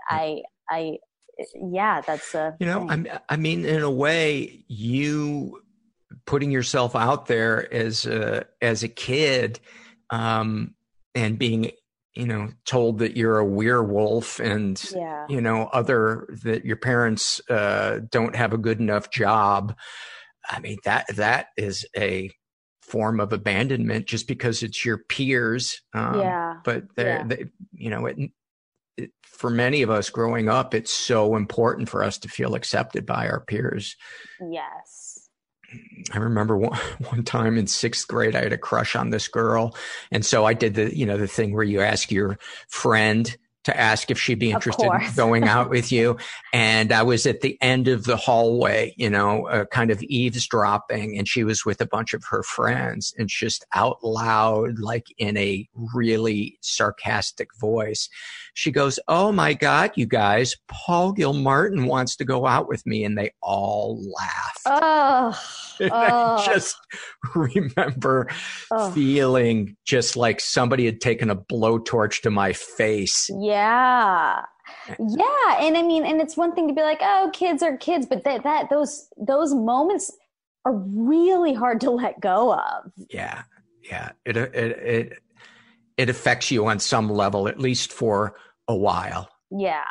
that's a, you know, thing. I mean, in a way, you putting yourself out there as a kid, and being, you know, told that you're a werewolf and, you know, that your parents, don't have a good enough job. I mean, that is a form of abandonment just because it's your peers. But they, you know, for many of us growing up, it's so important for us to feel accepted by our peers. Yes. I remember one time in 6th grade, I had a crush on this girl. And so I did the thing where you ask your friend to ask if she'd be interested in going out with you. And I was at the end of the hallway, you know, kind of eavesdropping, and she was with a bunch of her friends, and just out loud, like in a really sarcastic voice, she goes, "Oh my God, you guys, Paul Gilmartin wants to go out with me." And they all laughed. I just remember feeling just like somebody had taken a blowtorch to my face. Yeah. And I mean, and it's one thing to be like, oh, kids are kids, but those moments are really hard to let go of. Yeah. It affects you on some level, at least for a while. Yeah.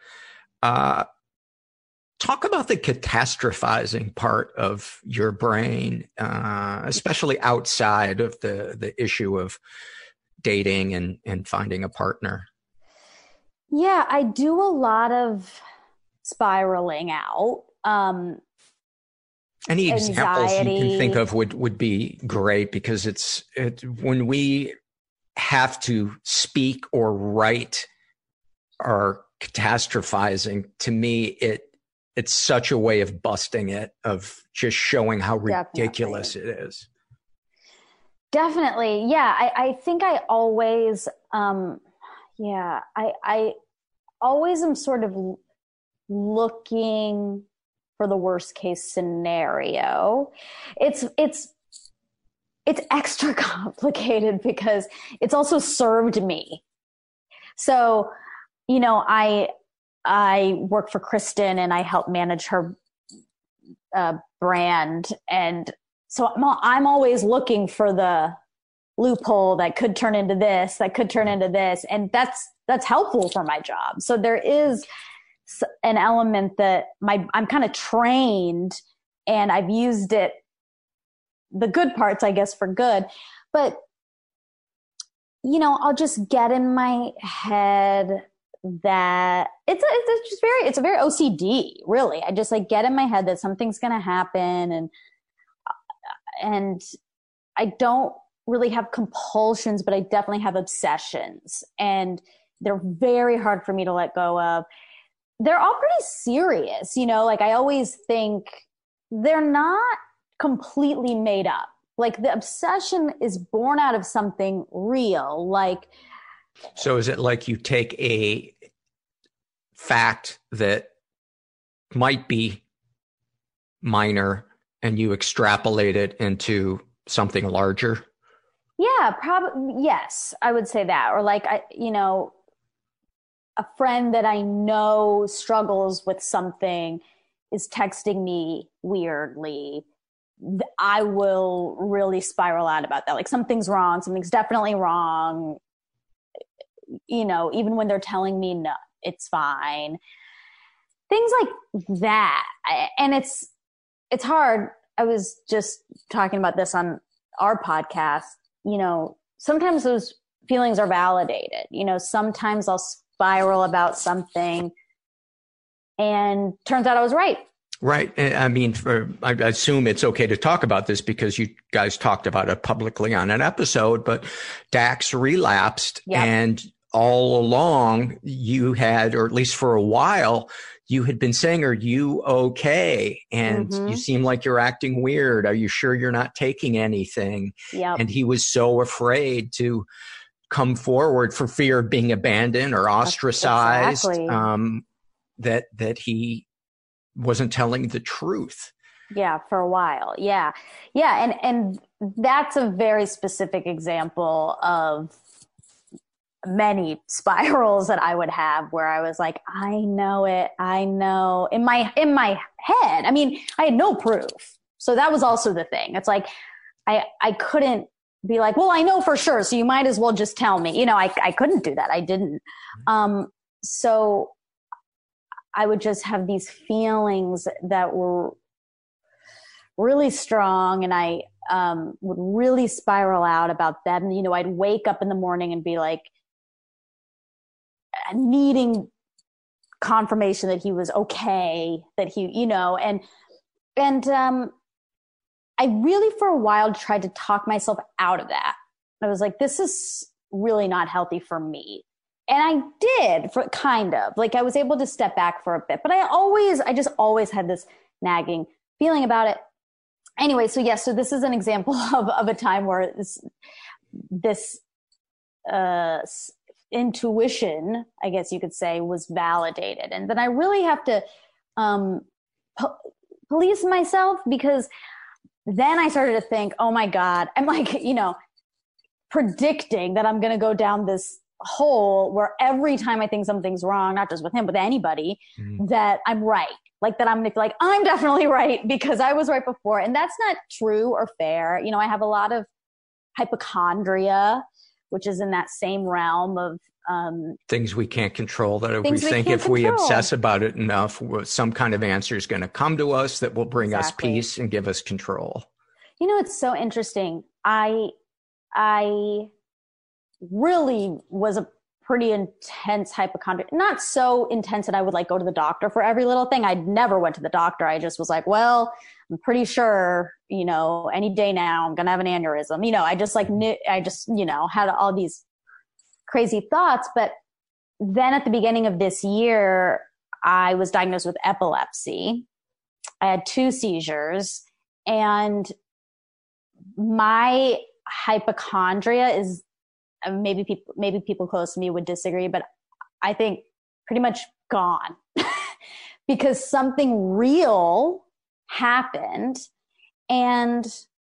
Talk about the catastrophizing part of your brain, especially outside of the issue of dating and finding a partner. Yeah, I do a lot of spiraling out. Any examples anxiety. You can think of would be great, because it's when we have to speak or write our catastrophizing, to me, it's such a way of busting it, of just showing how ridiculous it is. Definitely. Yeah. I think I always, I always am sort of looking for the worst case scenario. It's extra complicated because it's also served me. So, you know, I work for Kristen and I help manage her brand. And so I'm always looking for the loophole that could turn into this, that could turn into this. And that's helpful for my job. So there is an element that I'm kind of trained, and I've used it, the good parts, I guess, for good. But, you know, I'll just get in my head that it's a very OCD, really. I just like get in my head that something's going to happen, and I don't really have compulsions, but I definitely have obsessions, and they're very hard for me to let go of. They're all pretty serious, you know, like I always think they're not completely made up. Like the obsession is born out of something real. Like, so is it like you take a fact that might be minor and you extrapolate it into something larger? Yeah, probably. Yes, I would say that. Or like, a friend that I know struggles with something is texting me weirdly. I will really spiral out about that. Like something's wrong. Something's definitely wrong. You know, even when they're telling me, no, it's fine. Things like that. And it's hard. I was just talking about this on our podcast. You know, sometimes those feelings are validated. You know, sometimes I'll spiral about something and turns out I was right. Right. I mean, I assume it's okay to talk about this because you guys talked about it publicly on an episode, but Dax relapsed. Yep. And all along you had, or at least for a while, you had been saying, are you okay? And you seem like you're acting weird. Are you sure you're not taking anything? Yep. And he was so afraid to come forward for fear of being abandoned or ostracized, that he wasn't telling the truth. Yeah, for a while. Yeah. Yeah. And that's a very specific example of many spirals that I would have where I was like, I know it. I know in my head. I mean, I had no proof. So that was also the thing. It's like, I couldn't be like, well, I know for sure. So you might as well just tell me, you know, I couldn't do that. I didn't. So I would just have these feelings that were really strong, and I would really spiral out about them. You know, I'd wake up in the morning and be like needing confirmation that he was okay, that he, you know, and I really for a while tried to talk myself out of that. I was like, this is really not healthy for me. And I did, for kind of, like I was able to step back for a bit, but I just always had this nagging feeling about it. Anyway, so yes, so this is an example of a time where this intuition, I guess you could say, was validated. And then I really have to police myself, because then I started to think, oh my God, I'm like, you know, predicting that I'm going to go down this hole where every time I think something's wrong, not just with him, but anybody, that I'm right. Like that I'm going to be like, I'm definitely right because I was right before. And that's not true or fair. You know, I have a lot of hypochondria, which is in that same realm of things we can't control, that if we think if we obsess about it enough, some kind of answer is going to come to us that will bring us peace and give us control. You know, it's so interesting. I really was a pretty intense hypochondriac, not so intense that I would like go to the doctor for every little thing. I never went to the doctor. I just was like, well, I'm pretty sure, you know, any day now I'm going to have an aneurysm. You know, I just you know, had all these crazy thoughts. But then at the beginning of this year, I was diagnosed with epilepsy. I had 2 seizures, and my hypochondria is, maybe people close to me would disagree, but I think pretty much gone because something real happened. And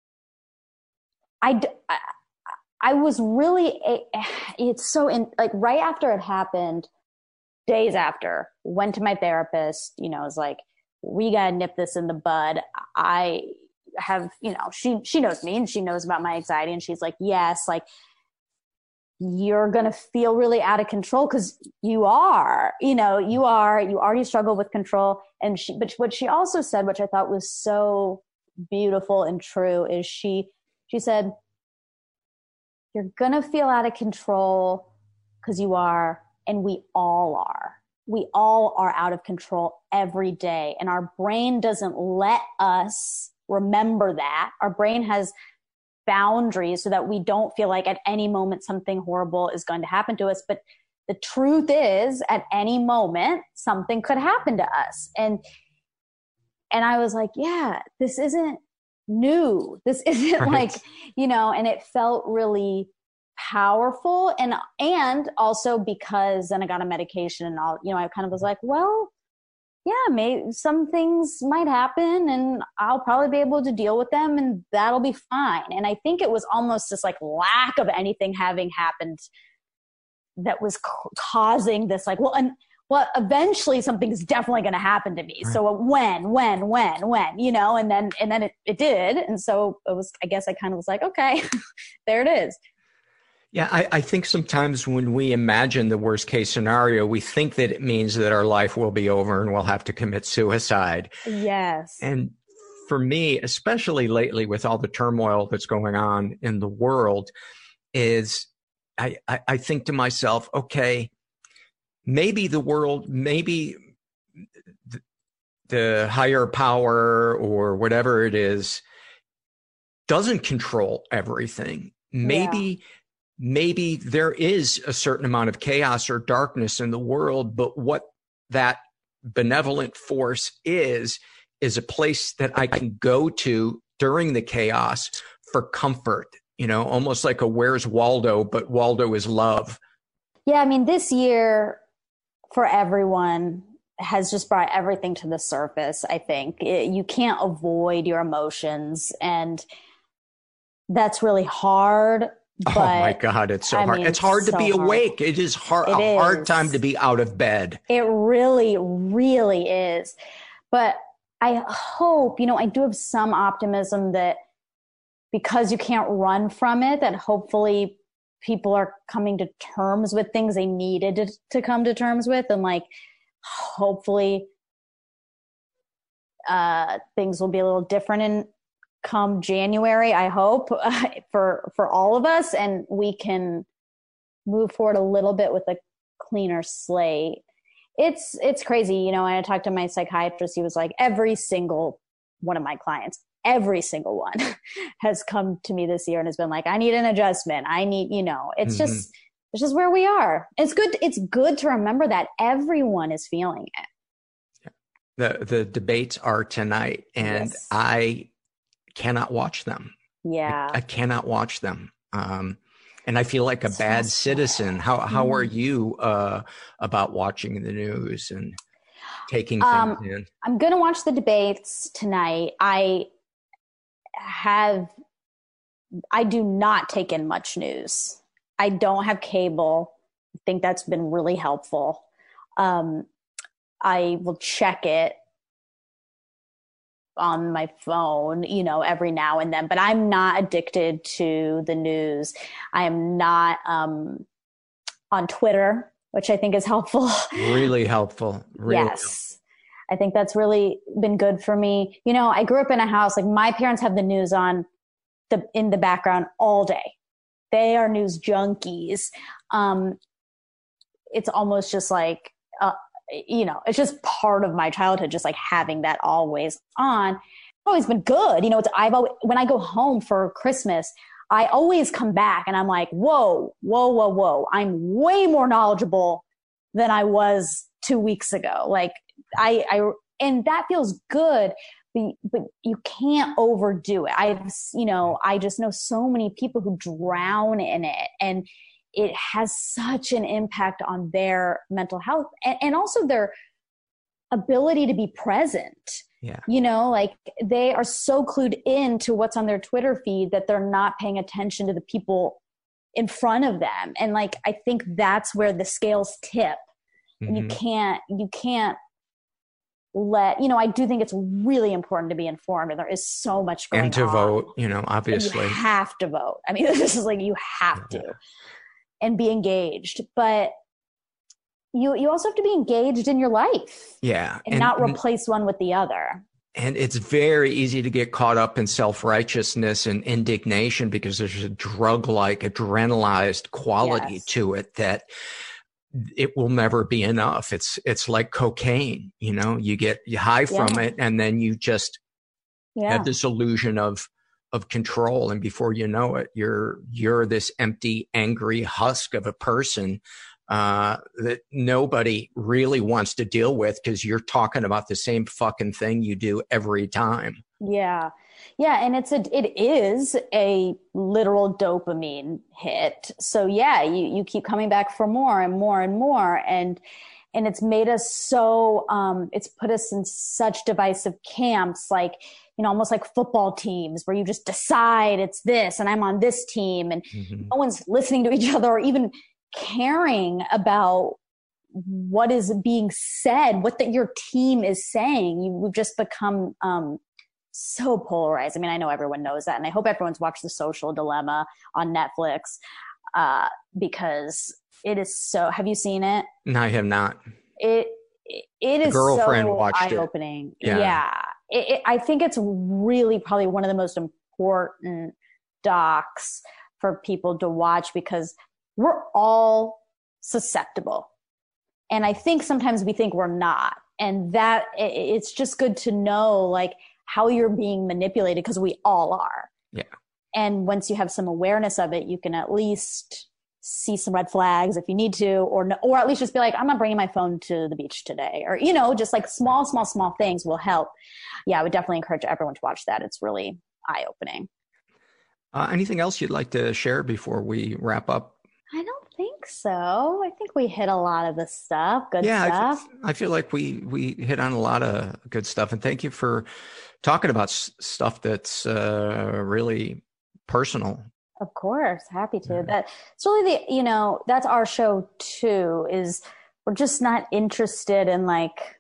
I was really, it's so like right after it happened, days after, went to my therapist, was like, we got to nip this in the bud. I have, she knows me and she knows about my anxiety. And she's like, yes, like you're going to feel really out of control because you are, you already struggle with control. But what she also said, which I thought was so beautiful and true, is she said, you're going to feel out of control because you are, and we all are. We all are out of control every day. And our brain doesn't let us remember that. Our brain has boundaries so that we don't feel like at any moment something horrible is going to happen to us. But the truth is, at any moment, something could happen to us. And I was like, yeah, this isn't new. This isn't right. Like, and it felt really powerful. And also because then I got a medication and all, I kind of was like, well, yeah, maybe some things might happen and I'll probably be able to deal with them and that'll be fine. And I think it was almost this like lack of anything having happened that was causing this like, well, eventually something's definitely going to happen to me. Right. So when, and then it did. And so it was, I guess I kind of was like, okay, there it is. Yeah, I think sometimes when we imagine the worst case scenario, we think that it means that our life will be over and we'll have to commit suicide. Yes. And for me, especially lately with all the turmoil that's going on in the world, is I think to myself, okay, maybe the world, maybe the higher power or whatever it is doesn't control everything. Maybe there is a certain amount of chaos or darkness in the world, but what that benevolent force is a place that I can go to during the chaos for comfort, almost like a Where's Waldo, but Waldo is love. Yeah, I mean, this year for everyone has just brought everything to the surface, I think. You can't avoid your emotions, and that's really hard. But, oh my God, it's so hard. It's hard to be awake. It is hard, a hard time to be out of bed. It really, really is. But I hope, I do have some optimism that because you can't run from it, that hopefully people are coming to terms with things they needed to come to terms with. And like, hopefully things will be a little different come January, I hope, for all of us, and we can move forward a little bit with a cleaner slate. It's crazy. I talked to my psychiatrist. He was like, every single one of my clients, every single one has come to me this year and has been like, I need an adjustment. I need, it's just where we are. It's good to remember that everyone is feeling it. The debates are tonight, and yes. I cannot watch them. Yeah. I cannot watch them. And I feel like a bad citizen. How are you about watching the news and taking things in? I'm going to watch the debates tonight. I do not take in much news. I don't have cable. I think that's been really helpful. I will check it on my phone, every now and then, but I'm not addicted to the news. I am not on Twitter, which I think is helpful. Really helpful. Really yes. Helpful. I think that's really been good for me. I grew up in a house, like my parents have the news on in the background all day. They are news junkies. It's almost just like, it's just part of my childhood, just like having that always on. It's always been good. When I go home for Christmas, I always come back and I'm like, whoa. I'm way more knowledgeable than I was 2 weeks ago. Like and that feels good, but you can't overdo it. I just know so many people who drown in it, and it has such an impact on their mental health and also their ability to be present. Yeah. Like they are so clued in to what's on their Twitter feed that they're not paying attention to the people in front of them. And like, I think that's where the scales tip. And you can't let, I do think it's really important to be informed, and there is so much going on. And to vote, obviously. And you have to vote. I mean, this is like, you have to and be engaged, but you also have to be engaged in your life. Yeah. And not replace one with the other. And it's very easy to get caught up in self-righteousness and indignation because there's a drug-like adrenalized quality to it that it will never be enough. It's like cocaine, you get high from it, and then you just have this illusion of control. And before you know it, you're this empty, angry husk of a person that nobody really wants to deal with because you're talking about the same fucking thing you do every time. Yeah. Yeah. And it is a literal dopamine hit. So yeah, you keep coming back for more and more and more. And it's made us so, it's put us in such divisive camps, like, almost like football teams where you just decide it's this and I'm on this team, and no one's listening to each other or even caring about what is being said, what that your team is saying. We've just become so polarized. I mean, I know everyone knows that, and I hope everyone's watched The Social Dilemma on Netflix because it is so. Have you seen it? No, I have not. It is girlfriend so watched eye-opening. Yeah. I think it's really probably one of the most important docs for people to watch because we're all susceptible. And I think sometimes we think we're not. And that it's just good to know like how you're being manipulated, because we all are. Yeah. And once you have some awareness of it, you can at least see some red flags if you need to, or at least just be like, I'm not bringing my phone to the beach today. Or, just like small things will help. Yeah. I would definitely encourage everyone to watch that. It's really eye-opening. Anything else you'd like to share before we wrap up? I don't think so. I think we hit a lot of the stuff. Good stuff. I feel like we hit on a lot of good stuff. And thank you for talking about stuff that's really personal. Of course. Happy to. That's really that's our show too, is we're just not interested in like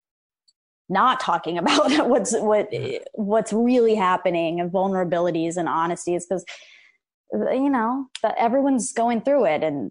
not talking about what's really happening and vulnerabilities and honesties, because that everyone's going through it, and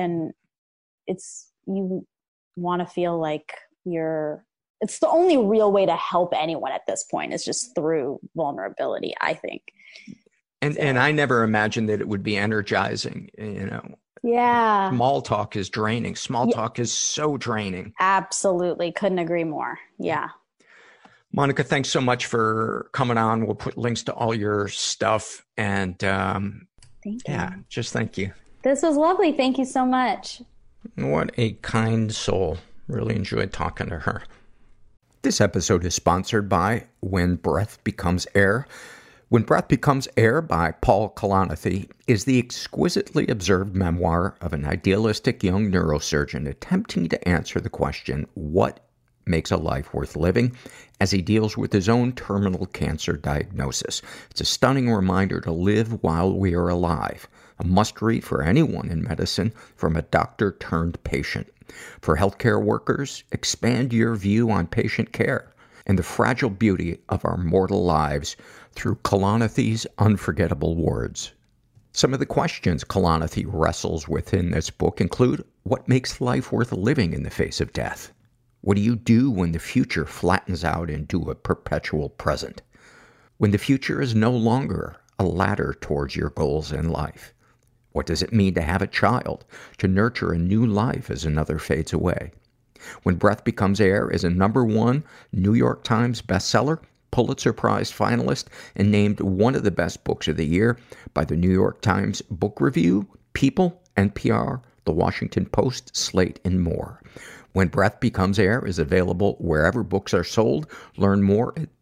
you want to feel like it's the only real way to help anyone at this point is just through vulnerability, I think. And I never imagined that it would be energizing, Yeah. Small talk is draining. Talk is so draining. Absolutely. Couldn't agree more. Yeah. Monica, thanks so much for coming on. We'll put links to all your stuff, and thank you. Yeah, just thank you. This was lovely. Thank you so much. What a kind soul. Really enjoyed talking to her. This episode is sponsored by When Breath Becomes Air. When Breath Becomes Air by Paul Kalanithi is the exquisitely observed memoir of an idealistic young neurosurgeon attempting to answer the question, what makes a life worth living, as he deals with his own terminal cancer diagnosis. It's a stunning reminder to live while we are alive. A must-read for anyone in medicine from a doctor-turned-patient. For healthcare workers, expand your view on patient care and the fragile beauty of our mortal lives through Kalanithi's unforgettable words. Some of the questions Kalanithi wrestles with in this book include, what makes life worth living in the face of death? What do you do when the future flattens out into a perpetual present? When the future is no longer a ladder towards your goals in life? What does it mean to have a child, to nurture a new life as another fades away? When Breath Becomes Air is a #1 New York Times bestseller, Pulitzer Prize finalist, and named one of the best books of the year by the New York Times Book Review, People, NPR, The Washington Post, Slate, and more. When Breath Becomes Air is available wherever books are sold. Learn more at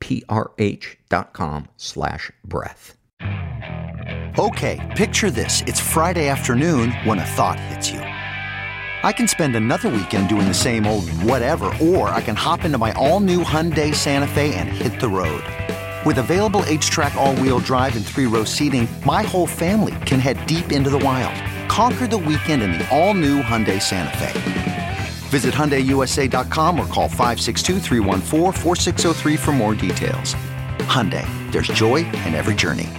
prh.com/breath. Okay, picture this. It's Friday afternoon when a thought hits you. I can spend another weekend doing the same old whatever, or I can hop into my all-new Hyundai Santa Fe and hit the road. With available H-Track all-wheel drive and 3-row seating, my whole family can head deep into the wild. Conquer the weekend in the all-new Hyundai Santa Fe. Visit HyundaiUSA.com or call 562-314-4603 for more details. Hyundai, there's joy in every journey.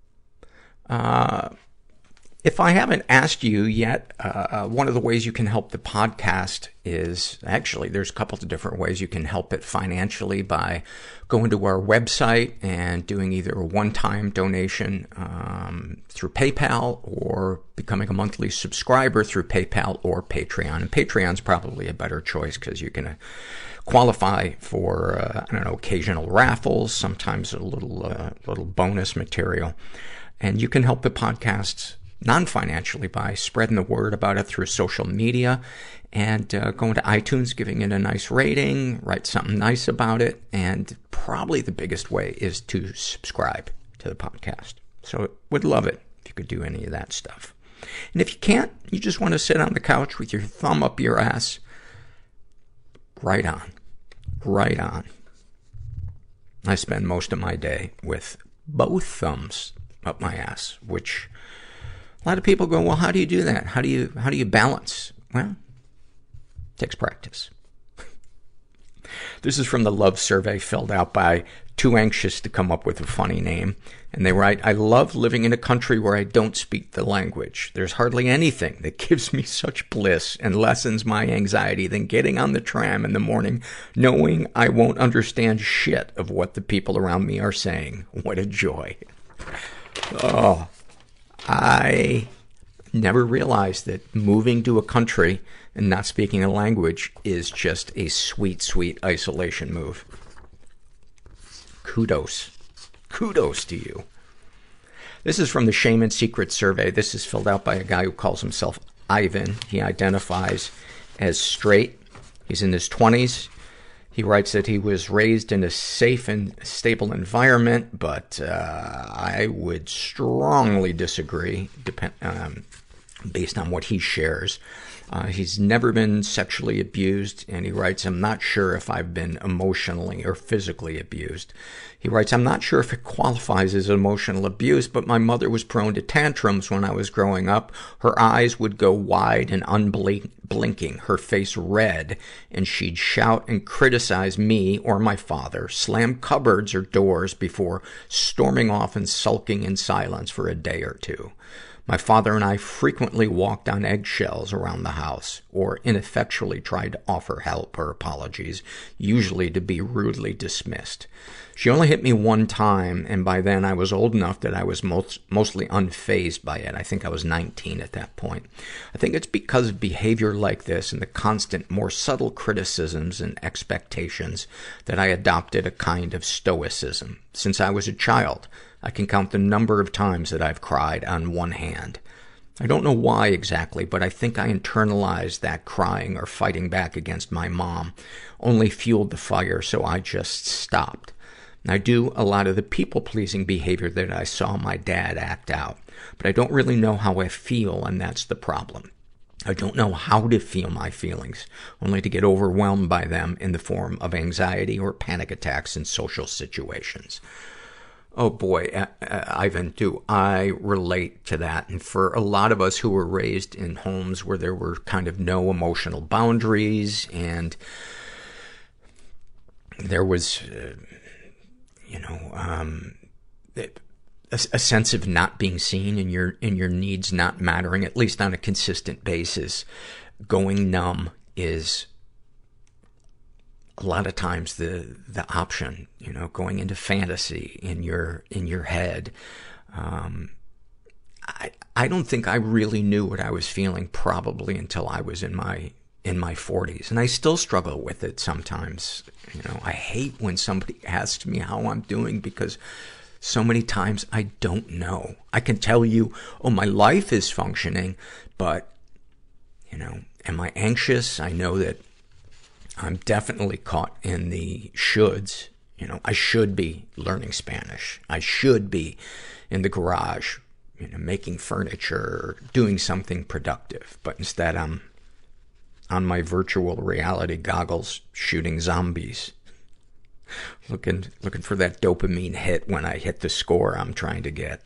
If I haven't asked you yet, one of the ways you can help the podcast is, actually, there's a couple of different ways you can help it financially by going to our website and doing either a one-time donation through PayPal or becoming a monthly subscriber through PayPal or Patreon. And Patreon's probably a better choice because you can qualify for, occasional raffles, sometimes a little bonus material. And you can help the podcast non-financially by spreading the word about it through social media and going to iTunes, giving it a nice rating, write something nice about it, and probably the biggest way is to subscribe to the podcast. So would love it if you could do any of that stuff. And if you can't, you just want to sit on the couch with your thumb up your ass, right on. Right on. I spend most of my day with both thumbs up my ass, which a lot of people go, well, how do you do that? How do you balance? Well, it takes practice. This is from the love survey filled out by Too Anxious to Come Up with a Funny Name. And they write, I love living in a country where I don't speak the language. There's hardly anything that gives me such bliss and lessens my anxiety than getting on the tram in the morning knowing I won't understand shit of what the people around me are saying. What a joy. Oh, I never realized that moving to a country and not speaking a language is just a sweet, sweet isolation move. Kudos. Kudos to you. This is from the Shame and Secret survey. This is filled out by a guy who calls himself Ivan. He identifies as straight. He's in his 20s. He writes that he was raised in a safe and stable environment, but I would strongly disagree based on what he shares. He's never been sexually abused, and he writes, I'm not sure if I've been emotionally or physically abused. He writes, I'm not sure if it qualifies as emotional abuse, but my mother was prone to tantrums when I was growing up. Her eyes would go wide and unblinking, her face red, and she'd shout and criticize me or my father, slam cupboards or doors before storming off and sulking in silence for a day or two. My father and I frequently walked on eggshells around the house, or ineffectually tried to offer help or apologies, usually to be rudely dismissed. She only hit me one time, and by then I was old enough that I was mostly unfazed by it. I think I was 19 at that point. I think it's because of behavior like this and the constant, more subtle criticisms and expectations that I adopted a kind of stoicism. Since I was a child, I can count the number of times that I've cried on one hand. I don't know why exactly, but I think I internalized that crying or fighting back against my mom only fueled the fire, so I just stopped. I do a lot of the people-pleasing behavior that I saw my dad act out, but I don't really know how I feel, and that's the problem. I don't know how to feel my feelings, only to get overwhelmed by them in the form of anxiety or panic attacks in social situations. Oh boy, Ivan, do I relate to that. And for a lot of us who were raised in homes where there were kind of no emotional boundaries and there was, a sense of not being seen and your needs not mattering, at least on a consistent basis, going numb is a lot of times the option, going into fantasy in your head. I don't think I really knew what I was feeling probably until I was in my 40s. And I still struggle with it sometimes. I hate when somebody asks me how I'm doing because so many times I don't know. I can tell you, my life is functioning, but, am I anxious? I know that I'm definitely caught in the shoulds. You know, I should be learning Spanish. I should be in the garage, you know, making furniture or doing something productive. But instead I'm on my virtual reality goggles shooting zombies. Looking for that dopamine hit when I hit the score I'm trying to get.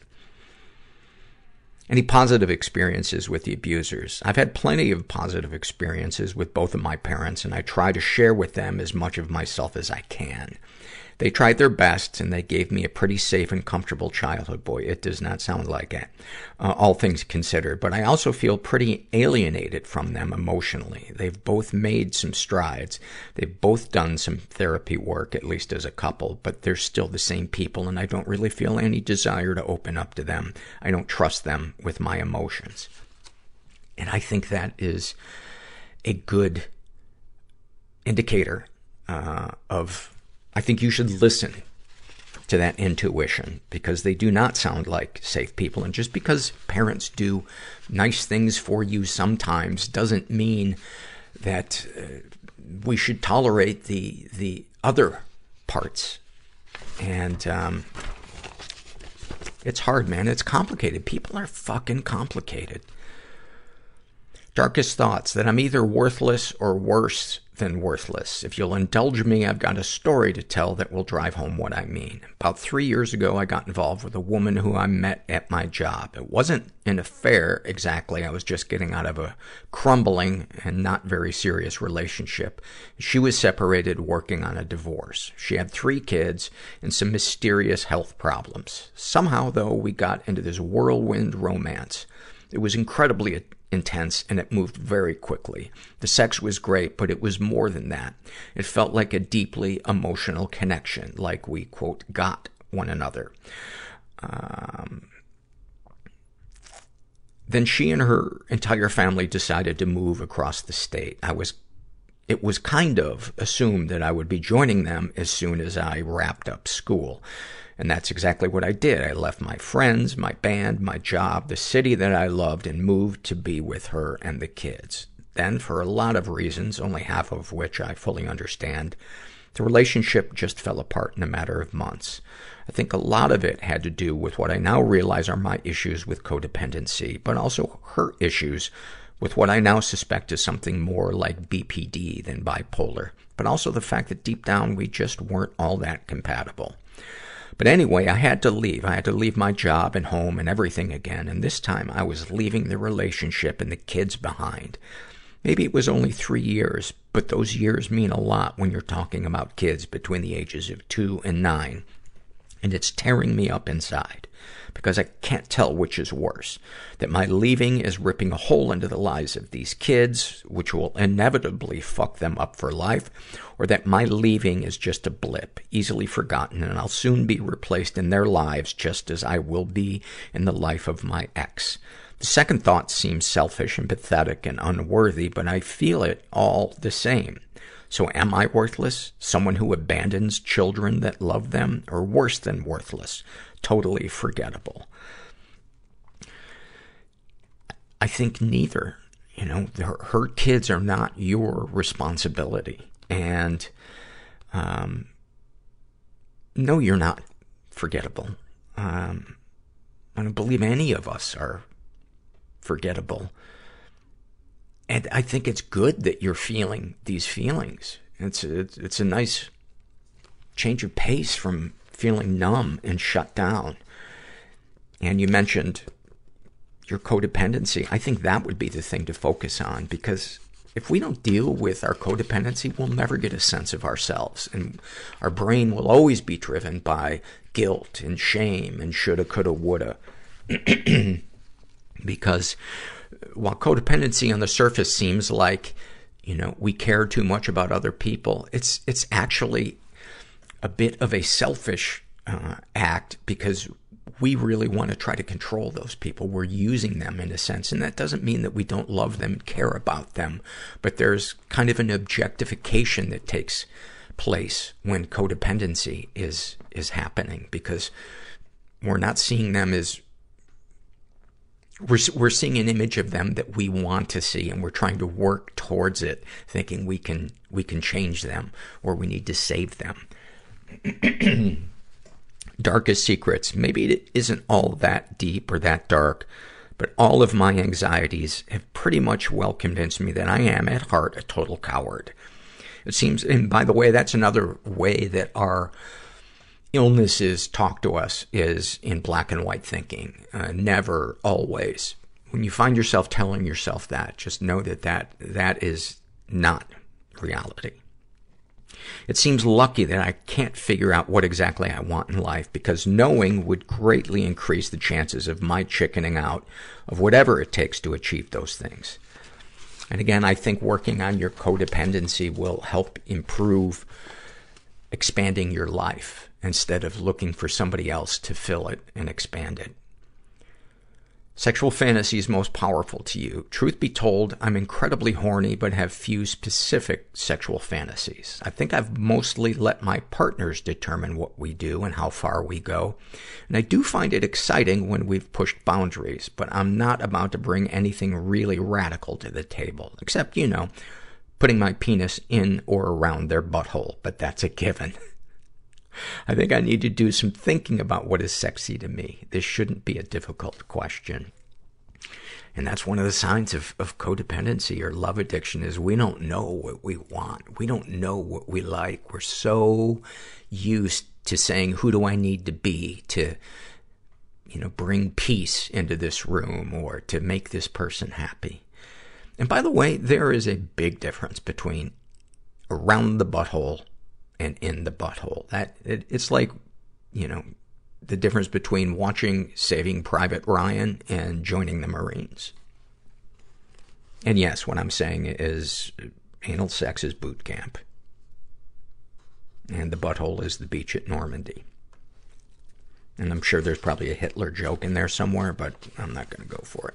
Any positive experiences with the abusers? I've had plenty of positive experiences with both of my parents, and I try to share with them as much of myself as I can. They tried their best, and they gave me a pretty safe and comfortable childhood. Boy, it does not sound like it, all things considered. But I also feel pretty alienated from them emotionally. They've both made some strides. They've both done some therapy work, at least as a couple, but they're still the same people, and I don't really feel any desire to open up to them. I don't trust them with my emotions. And I think that is a good indicator of... I think you should listen to that intuition, because they do not sound like safe people. And just because parents do nice things for you sometimes doesn't mean that we should tolerate the other parts. And it's hard, man. It's complicated. People are fucking complicated. Darkest thoughts, that I'm either worthless or worse than worthless. If you'll indulge me, I've got a story to tell that will drive home what I mean. About 3 years ago, I got involved with a woman who I met at my job. It wasn't an affair exactly. I was just getting out of a crumbling and not very serious relationship. She was separated, working on a divorce. She had 3 kids and some mysterious health problems. Somehow, though, we got into this whirlwind romance. It was incredibly intense, and it moved very quickly. The sex was great, but it was more than that. It felt like a deeply emotional connection, like we, quote, got one another. Then she and her entire family decided to move across the state. It was kind of assumed that I would be joining them as soon as I wrapped up school. And that's exactly what I did. I left my friends, my band, my job, the city that I loved, and moved to be with her and the kids. Then, for a lot of reasons, only half of which I fully understand, the relationship just fell apart in a matter of months. I think a lot of it had to do with what I now realize are my issues with codependency, but also her issues with what I now suspect is something more like BPD than bipolar, but also the fact that deep down we just weren't all that compatible. But anyway, I had to leave. I had to leave my job and home and everything again. And this time I was leaving the relationship and the kids behind. Maybe it was only 3 years, but those years mean a lot when you're talking about kids between the ages of 2 and 9. And it's tearing me up inside, because I can't tell which is worse. That my leaving is ripping a hole into the lives of these kids, which will inevitably fuck them up for life, or that my leaving is just a blip, easily forgotten, and I'll soon be replaced in their lives just as I will be in the life of my ex. The second thought seems selfish and pathetic and unworthy, but I feel it all the same. So am I worthless? Someone who abandons children that love them? Or worse than worthless? Totally forgettable? I think neither. You know, her kids are not your responsibility. And, no, you're not forgettable. I don't believe any of us are forgettable. And I think it's good that you're feeling these feelings. It's a nice change of pace from feeling numb and shut down. And you mentioned your codependency. I think that would be the thing to focus on, because if we don't deal with our codependency, we'll never get a sense of ourselves. And our brain will always be driven by guilt and shame and shoulda, coulda, woulda. Because while codependency on the surface seems like, you know, we care too much about other people, it's actually a bit of a selfish act, because we really want to try to control those people. We're using them in a sense, and that doesn't mean that we don't love them, care about them, but there's kind of an objectification that takes place when codependency is happening, because we're not seeing them as we're seeing an image of them that we want to see, and we're trying to work towards it, thinking we can change them, or we need to save them. Darkest secrets. Maybe it isn't all that deep or that dark, but all of my anxieties have pretty much well convinced me that I am, at heart, a total coward. It seems, and by the way, that's another way that our illnesses talk to us, is in black and white thinking. Never, always. When you find yourself telling yourself that, just know that is not reality. It seems lucky that I can't figure out what exactly I want in life, because knowing would greatly increase the chances of my chickening out of whatever it takes to achieve those things. And again, I think working on your codependency will help improve expanding your life instead of looking for somebody else to fill it and expand it. Sexual fantasies most powerful to you. Truth be told, I'm incredibly horny, but have few specific sexual fantasies. I think I've mostly let my partners determine what we do and how far we go. And I do find it exciting when we've pushed boundaries, but I'm not about to bring anything really radical to the table. Except, putting my penis in or around their butthole, but that's a given. I think I need to do some thinking about what is sexy to me. This shouldn't be a difficult question. And that's one of the signs of codependency or love addiction, is we don't know what we want. We don't know what we like. We're so used to saying, who do I need to be to, bring peace into this room or to make this person happy? And by the way, there is a big difference between around the butthole and in the butthole. It's like, the difference between watching Saving Private Ryan and joining the Marines. And yes, what I'm saying is anal sex is boot camp. And the butthole is the beach at Normandy. And I'm sure there's probably a Hitler joke in there somewhere, but I'm not going to go for it.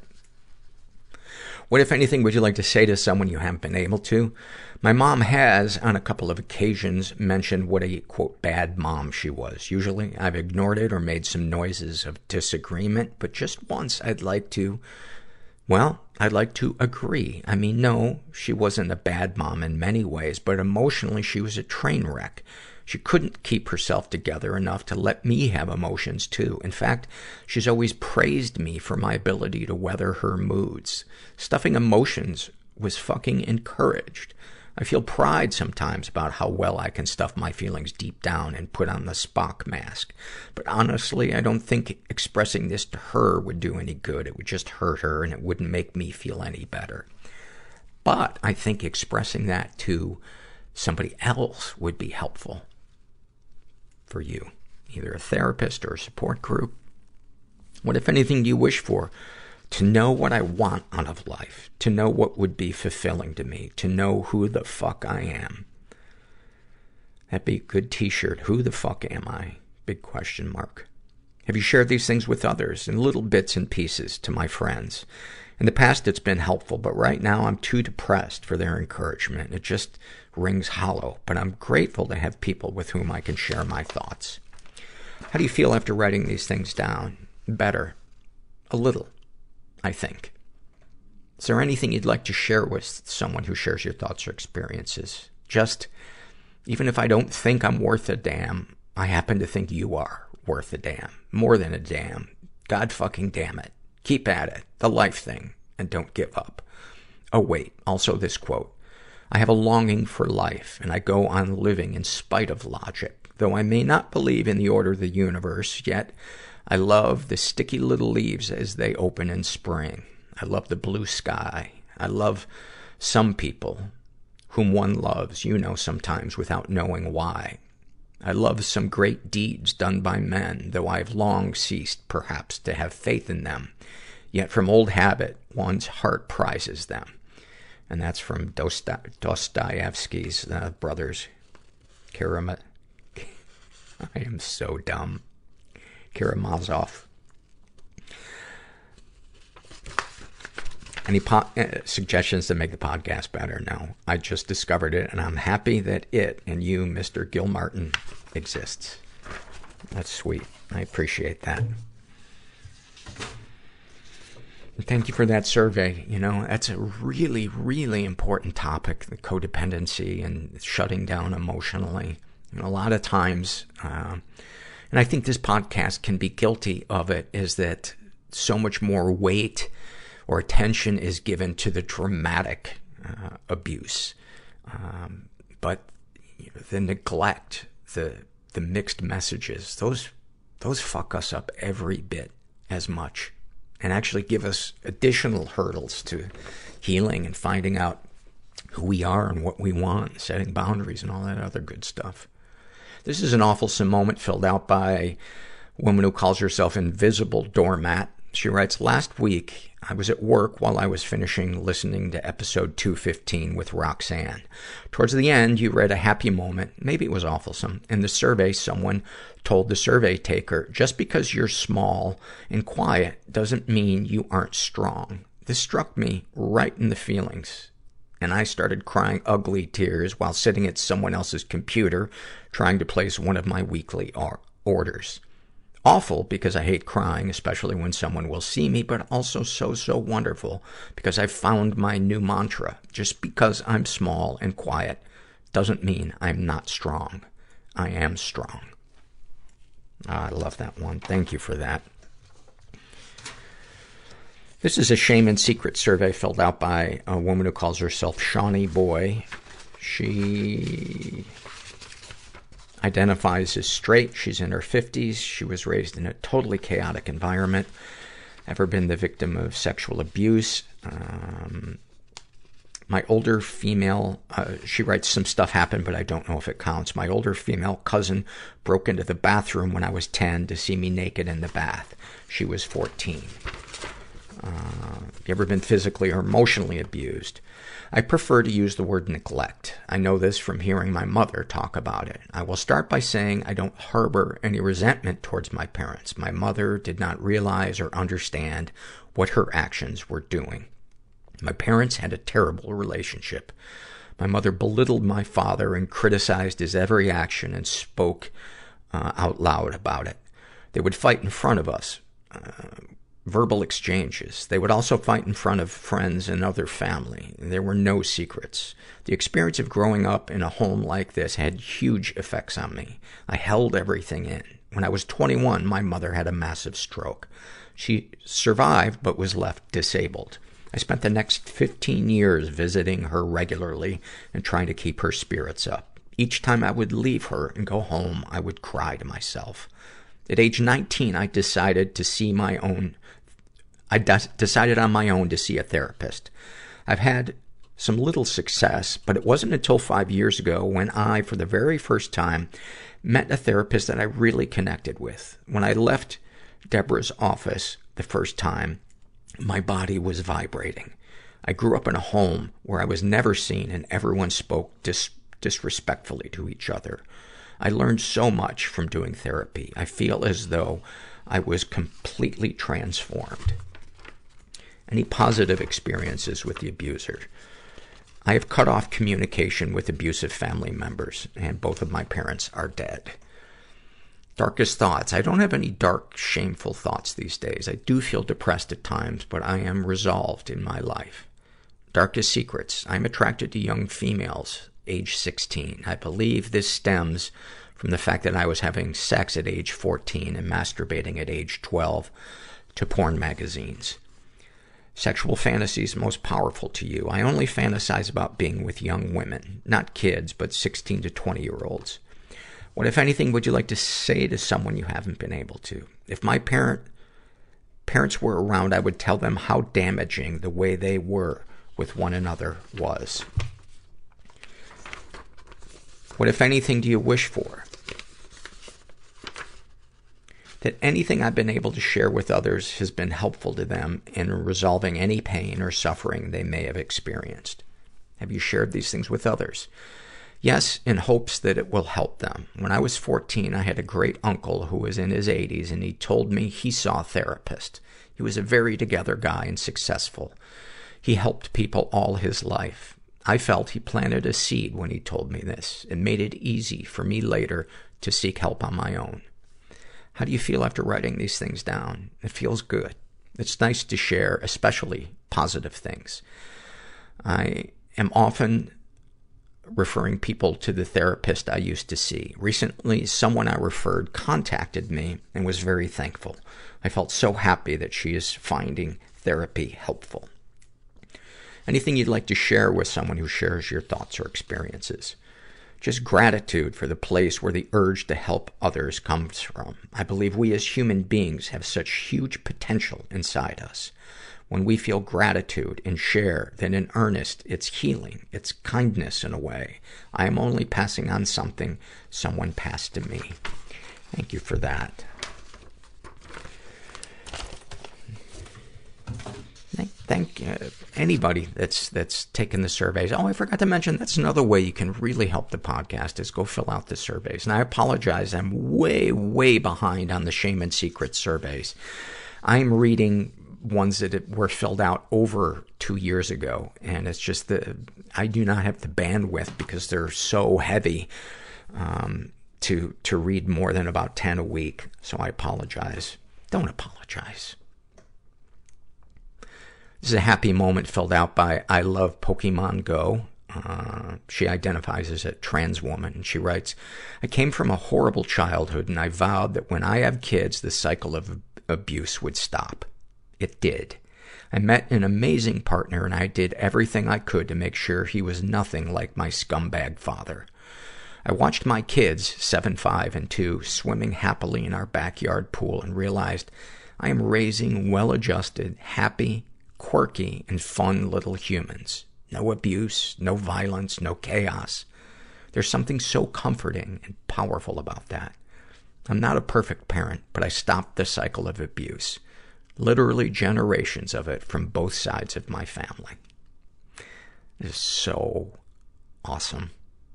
What, if anything, would you like to say to someone you haven't been able to? My mom has, on a couple of occasions, mentioned what a, quote, bad mom she was. Usually, I've ignored it or made some noises of disagreement, but just once I'd like to agree. I mean, no, she wasn't a bad mom in many ways, but emotionally she was a train wreck. She couldn't keep herself together enough to let me have emotions too. In fact, she's always praised me for my ability to weather her moods. Stuffing emotions was fucking encouraged. I feel pride sometimes about how well I can stuff my feelings deep down and put on the Spock mask. But honestly, I don't think expressing this to her would do any good. It would just hurt her and it wouldn't make me feel any better. But I think expressing that to somebody else would be helpful for you. Either a therapist or a support group. What, if anything, do you wish for? To know what I want out of life. To know what would be fulfilling to me. To know who the fuck I am. That'd be a good t-shirt. Who the fuck am I? Big question mark. Have you shared these things with others in little bits and pieces to my friends? In the past, it's been helpful, but right now I'm too depressed for their encouragement. It just rings hollow, but I'm grateful to have people with whom I can share my thoughts. How do you feel after writing these things down? Better. A little, I think. Is there anything you'd like to share with someone who shares your thoughts or experiences? Just, even if I don't think I'm worth a damn, I happen to think you are worth a damn. More than a damn. God fucking damn it. Keep at it. The life thing. And don't give up. Oh wait, also this quote. I have a longing for life, and I go on living in spite of logic. Though I may not believe in the order of the universe, yet I love the sticky little leaves as they open in spring. I love the blue sky. I love some people whom one loves, sometimes without knowing why. I love some great deeds done by men, though I've long ceased, perhaps, to have faith in them. Yet from old habit, one's heart prizes them. And that's from Dostoevsky's brothers. I am so dumb. Karamazov. Any suggestions to make the podcast better? No. I just discovered it, and I'm happy that it and you, Mr. Gilmartin, exists. That's sweet. I appreciate that. And thank you for that survey. You know, that's a really, really important topic, the codependency and shutting down emotionally. You know, a lot of times, and I think this podcast can be guilty of it, is that so much more weight or attention is given to the dramatic abuse. But you know, the neglect, the mixed messages, those fuck us up every bit as much, and actually give us additional hurdles to healing and finding out who we are and what we want, setting boundaries and all that other good stuff. This is an awfulsome moment filled out by a woman who calls herself Invisible Doormat. She writes, last week, I was at work while I was finishing listening to episode 215 with Roxanne. Towards the end, you read a happy moment. Maybe it was awfulsome. In the survey, someone told the survey taker, just because you're small and quiet doesn't mean you aren't strong. This struck me right in the feelings, and I started crying ugly tears while sitting at someone else's computer trying to place one of my weekly orders. Awful because I hate crying, especially when someone will see me, but also so wonderful because I've found my new mantra. Just because I'm small and quiet doesn't mean I'm not strong. I am strong. I love that one. Thank you for that. This is a shame and secret survey filled out by a woman who calls herself Shawnee Boy. She identifies as straight. She's in her 50s. She was raised in a totally chaotic environment. Ever been the victim of sexual abuse? My older female, she writes, some stuff happened, but I don't know if it counts. My older female cousin broke into the bathroom when I was 10 to see me naked in the bath. She was 14. You ever been physically or emotionally abused? I prefer to use the word neglect. I know this from hearing my mother talk about it. I will start by saying I don't harbor any resentment towards my parents. My mother did not realize or understand what her actions were doing. My parents had a terrible relationship. My mother belittled my father and criticized his every action and spoke out loud about it. They would fight in front of us. Verbal exchanges. They would also fight in front of friends and other family. There were no secrets. The experience of growing up in a home like this had huge effects on me. I held everything in. When I was 21, my mother had a massive stroke. She survived, but was left disabled. I spent the next 15 years visiting her regularly and trying to keep her spirits up. Each time I would leave her and go home, I would cry to myself. At age 19, I decided on my own to see a therapist. I've had some little success, but it wasn't until 5 years ago when I, for the very first time, met a therapist that I really connected with. When I left Deborah's office the first time, my body was vibrating. I grew up in a home where I was never seen and everyone spoke disrespectfully to each other. I learned so much from doing therapy. I feel as though I was completely transformed. Any positive experiences with the abuser? I have cut off communication with abusive family members, and both of my parents are dead. Darkest thoughts. I don't have any dark, shameful thoughts these days. I do feel depressed at times, but I am resolved in my life. Darkest secrets. I'm attracted to young females, age 16. I believe this stems from the fact that I was having sex at age 14 and masturbating at age 12 to porn magazines. Sexual fantasies most powerful to you. I only fantasize about being with young women, not kids, but 16 to 20-year-olds. What, if anything, would you like to say to someone you haven't been able to? If my parents were around, I would tell them how damaging the way they were with one another was. What, if anything, do you wish for? That anything I've been able to share with others has been helpful to them in resolving any pain or suffering they may have experienced. Have you shared these things with others? Yes, in hopes that it will help them. When I was 14, I had a great uncle who was in his 80s, and he told me he saw a therapist. He was a very together guy and successful. He helped people all his life. I felt he planted a seed when he told me this. It made it easy for me later to seek help on my own. How do you feel after writing these things down? It feels good. It's nice to share, especially positive things. I am often referring people to the therapist I used to see. Recently, someone I referred contacted me and was very thankful. I felt so happy that she is finding therapy helpful. Anything you'd like to share with someone who shares your thoughts or experiences? Just gratitude for the place where the urge to help others comes from. I believe we as human beings have such huge potential inside us. When we feel gratitude and share, then in earnest, it's healing. It's kindness in a way. I am only passing on something someone passed to me. Thank you for that. Thank anybody that's taken the surveys. Oh, I forgot to mention, that's another way you can really help the podcast is go fill out the surveys. And I apologize, I'm way behind on the Shame and Secrets surveys. I'm reading ones that were filled out over 2 years ago, and it's just I do not have the bandwidth because they're so heavy to read more than about 10 a week. So I apologize. Don't apologize. This is a happy moment filled out by I Love Pokemon Go. She identifies as a trans woman. And she writes, I came from a horrible childhood, and I vowed that when I have kids, the cycle of abuse would stop. It did. I met an amazing partner, and I did everything I could to make sure he was nothing like my scumbag father. I watched my kids, 7, 5, and 2, swimming happily in our backyard pool and realized I am raising well-adjusted, happy, quirky, and fun little humans. No abuse, no violence, no chaos. There's something so comforting and powerful about that. I'm not a perfect parent, but I stopped the cycle of abuse. Literally generations of it from both sides of my family. It is so awesome.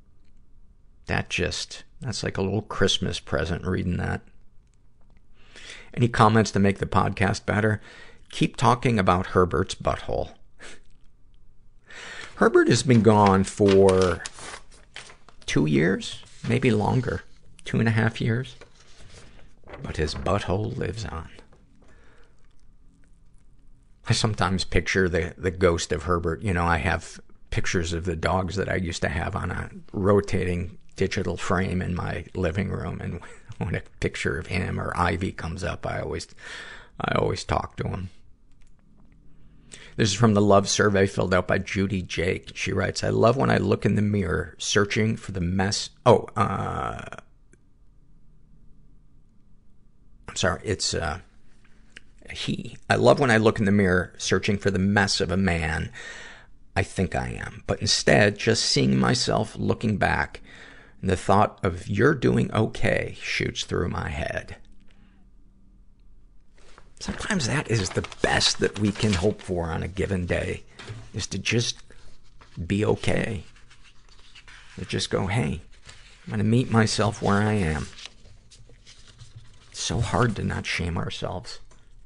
That's like a little Christmas present reading that. Any comments to make the podcast better? Keep talking about Herbert's butthole. Herbert has been gone for 2 years, maybe longer, 2.5 years. But his butthole lives on. I sometimes picture the ghost of Herbert. You know, I have pictures of the dogs that I used to have on a rotating digital frame in my living room. And when a picture of him or Ivy comes up, I always talk to him. This is from the love survey filled out by Judy Jake. She writes, I love when I look in the mirror searching for the mess. I'm sorry. It's, he. I love when I look in the mirror searching for the mess of a man I think I am. But instead, just seeing myself looking back, and the thought of you're doing okay shoots through my head. Sometimes that is the best that we can hope for on a given day, is to just be okay. To just go, hey, I'm going to meet myself where I am. It's so hard to not shame ourselves.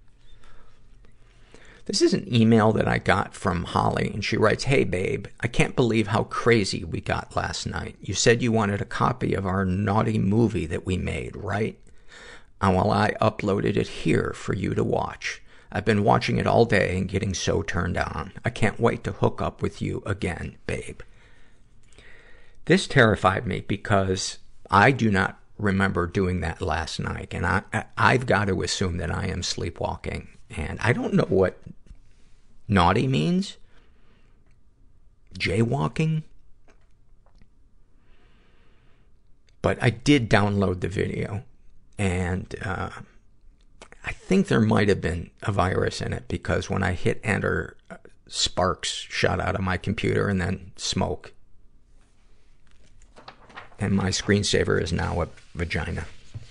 This is an email that I got from Holly, and she writes, hey babe, I can't believe how crazy we got last night. You said you wanted a copy of our naughty movie that we made, right? Well, I uploaded it here for you to watch. I've been watching it all day and getting so turned on. I can't wait to hook up with you again, babe. This terrified me because I do not remember doing that last night, and I've got to assume that I am sleepwalking. And I don't know what naughty means. Jaywalking. But I did download the video. And I think there might have been a virus in it, because when I hit enter, sparks shot out of my computer and then smoke. And my screensaver is now a vagina.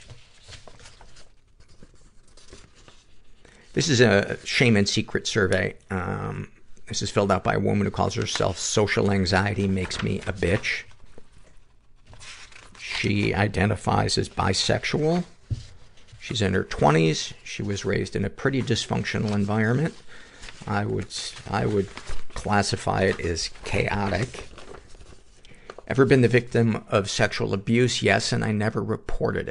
This is a Shame and Secret survey. This is filled out by a woman who calls herself Social Anxiety Makes Me a Bitch. She identifies as bisexual. She's in her 20s. She was raised in a pretty dysfunctional environment. I would classify it as chaotic. Ever been the victim of sexual abuse? Yes, and I never reported it.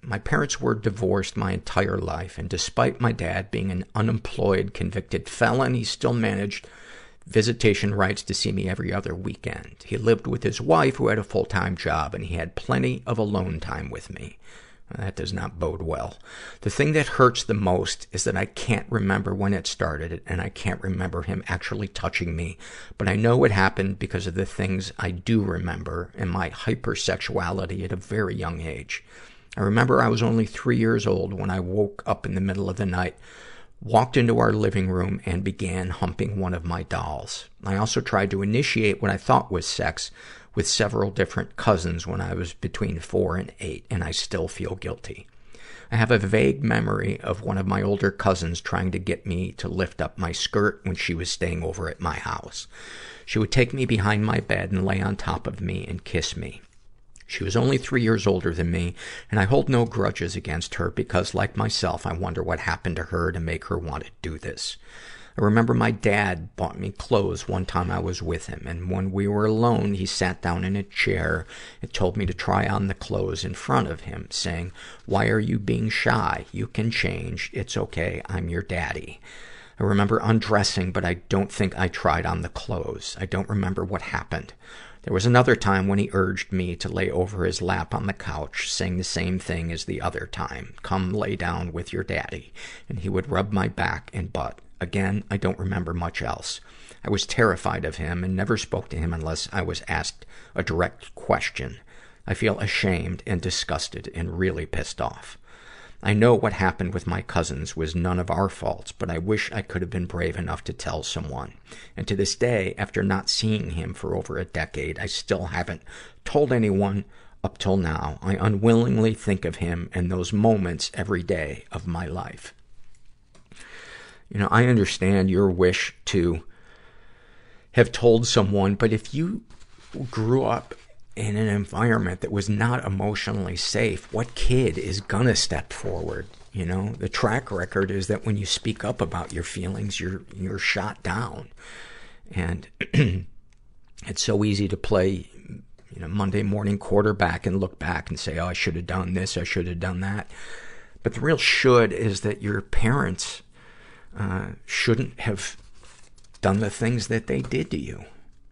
My parents were divorced my entire life, and despite my dad being an unemployed, convicted felon, he still managed visitation rights to see me every other weekend. He lived with his wife, who had a full-time job, and he had plenty of alone time with me. That does not bode well. The thing that hurts the most is that I can't remember when it started, and I can't remember him actually touching me, but I know it happened because of the things I do remember and my hypersexuality at a very young age. I remember I was only 3 years old when I woke up in the middle of the night, walked into our living room, and began humping one of my dolls. I also tried to initiate what I thought was sex with several different cousins when I was between 4 and 8, and I still feel guilty. I have a vague memory of one of my older cousins trying to get me to lift up my skirt when she was staying over at my house. She would take me behind my bed and lay on top of me and kiss me. She was only 3 years older than me, and I hold no grudges against her because, like myself, I wonder what happened to her to make her want to do this. I remember my dad bought me clothes one time I was with him, and when we were alone, he sat down in a chair and told me to try on the clothes in front of him, saying, "Why are you being shy? You can change. It's okay. I'm your daddy." I remember undressing, but I don't think I tried on the clothes. I don't remember what happened. There was another time when he urged me to lay over his lap on the couch, saying the same thing as the other time. "Come lay down with your daddy." And he would rub my back and butt. Again, I don't remember much else. I was terrified of him and never spoke to him unless I was asked a direct question. I feel ashamed and disgusted and really pissed off. I know what happened with my cousins was none of our faults, but I wish I could have been brave enough to tell someone. And to this day, after not seeing him for over a decade, I still haven't told anyone up till now. I unwillingly think of him and those moments every day of my life. You know, I understand your wish to have told someone, but if you grew up in an environment that was not emotionally safe, what kid is gonna step forward? You know, the track record is that when you speak up about your feelings, you're shot down. And it's so easy to play, Monday morning quarterback and look back and say, "Oh, I should have done this, I should have done that." But the real should is that your parents shouldn't have done the things that they did to you.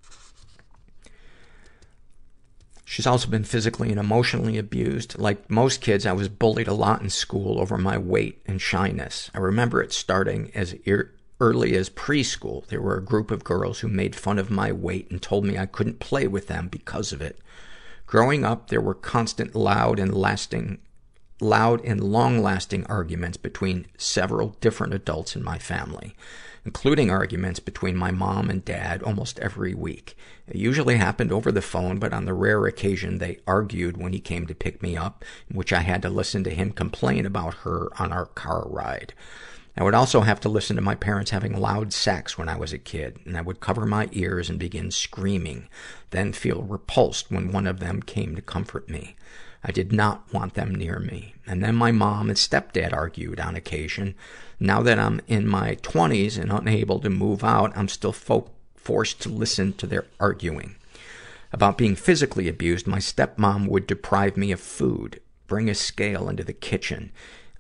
She's also been physically and emotionally abused. Like most kids, I was bullied a lot in school over my weight and shyness. I remember it starting as early as preschool. There were a group of girls who made fun of my weight and told me I couldn't play with them because of it. Growing up, there were constant loud and long-lasting arguments between several different adults in my family, including arguments between my mom and dad almost every week. It usually happened over the phone, but on the rare occasion they argued when he came to pick me up, in which I had to listen to him complain about her on our car ride. I would also have to listen to my parents having loud sex when I was a kid, and I would cover my ears and begin screaming, then feel repulsed when one of them came to comfort me. I did not want them near me. And then my mom and stepdad argued on occasion. Now that I'm in my 20s and unable to move out, I'm still forced to listen to their arguing. About being physically abused, my stepmom would deprive me of food, bring a scale into the kitchen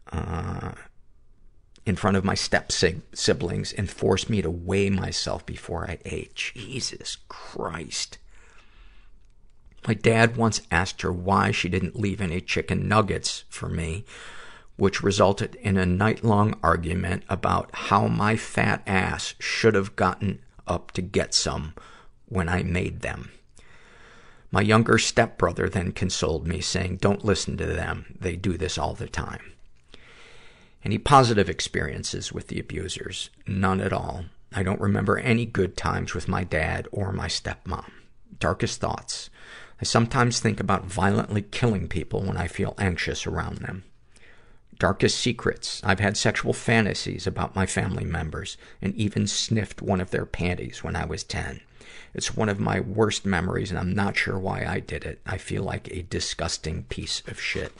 in front of my step-siblings, and force me to weigh myself before I ate. Jesus Christ. My dad once asked her why she didn't leave any chicken nuggets for me, which resulted in a night-long argument about how my fat ass should have gotten up to get some when I made them. My younger stepbrother then consoled me, saying, "Don't listen to them. They do this all the time." Any positive experiences with the abusers? None at all. I don't remember any good times with my dad or my stepmom. Darkest thoughts. I sometimes think about violently killing people when I feel anxious around them. Darkest secrets. I've had sexual fantasies about my family members and even sniffed one of their panties when I was 10. It's one of my worst memories, and I'm not sure why I did it. I feel like a disgusting piece of shit.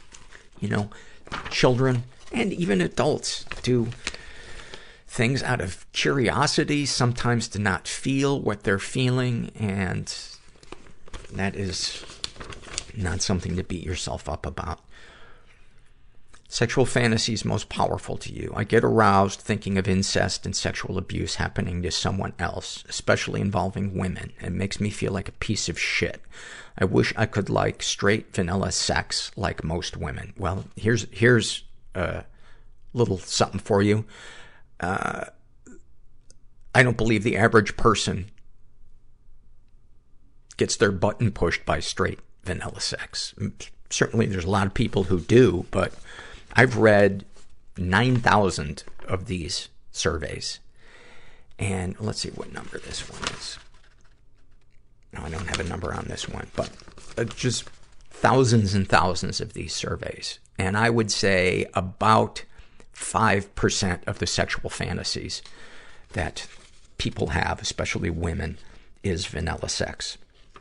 Children and even adults do things out of curiosity, sometimes to not feel what they're feeling, and that is not something to beat yourself up about. Sexual fantasies most powerful to you. I get aroused thinking of incest and sexual abuse happening to someone else, especially involving women. It makes me feel like a piece of shit. I wish I could like straight vanilla sex like most women. Well, here's a little something for you. I don't believe the average person gets their button pushed by straight vanilla sex. Certainly there's a lot of people who do, but I've read 9,000 of these surveys. And let's see what number this one is. No, I don't have a number on this one, but just thousands and thousands of these surveys. And I would say about 5% of the sexual fantasies that people have, especially women, is vanilla sex.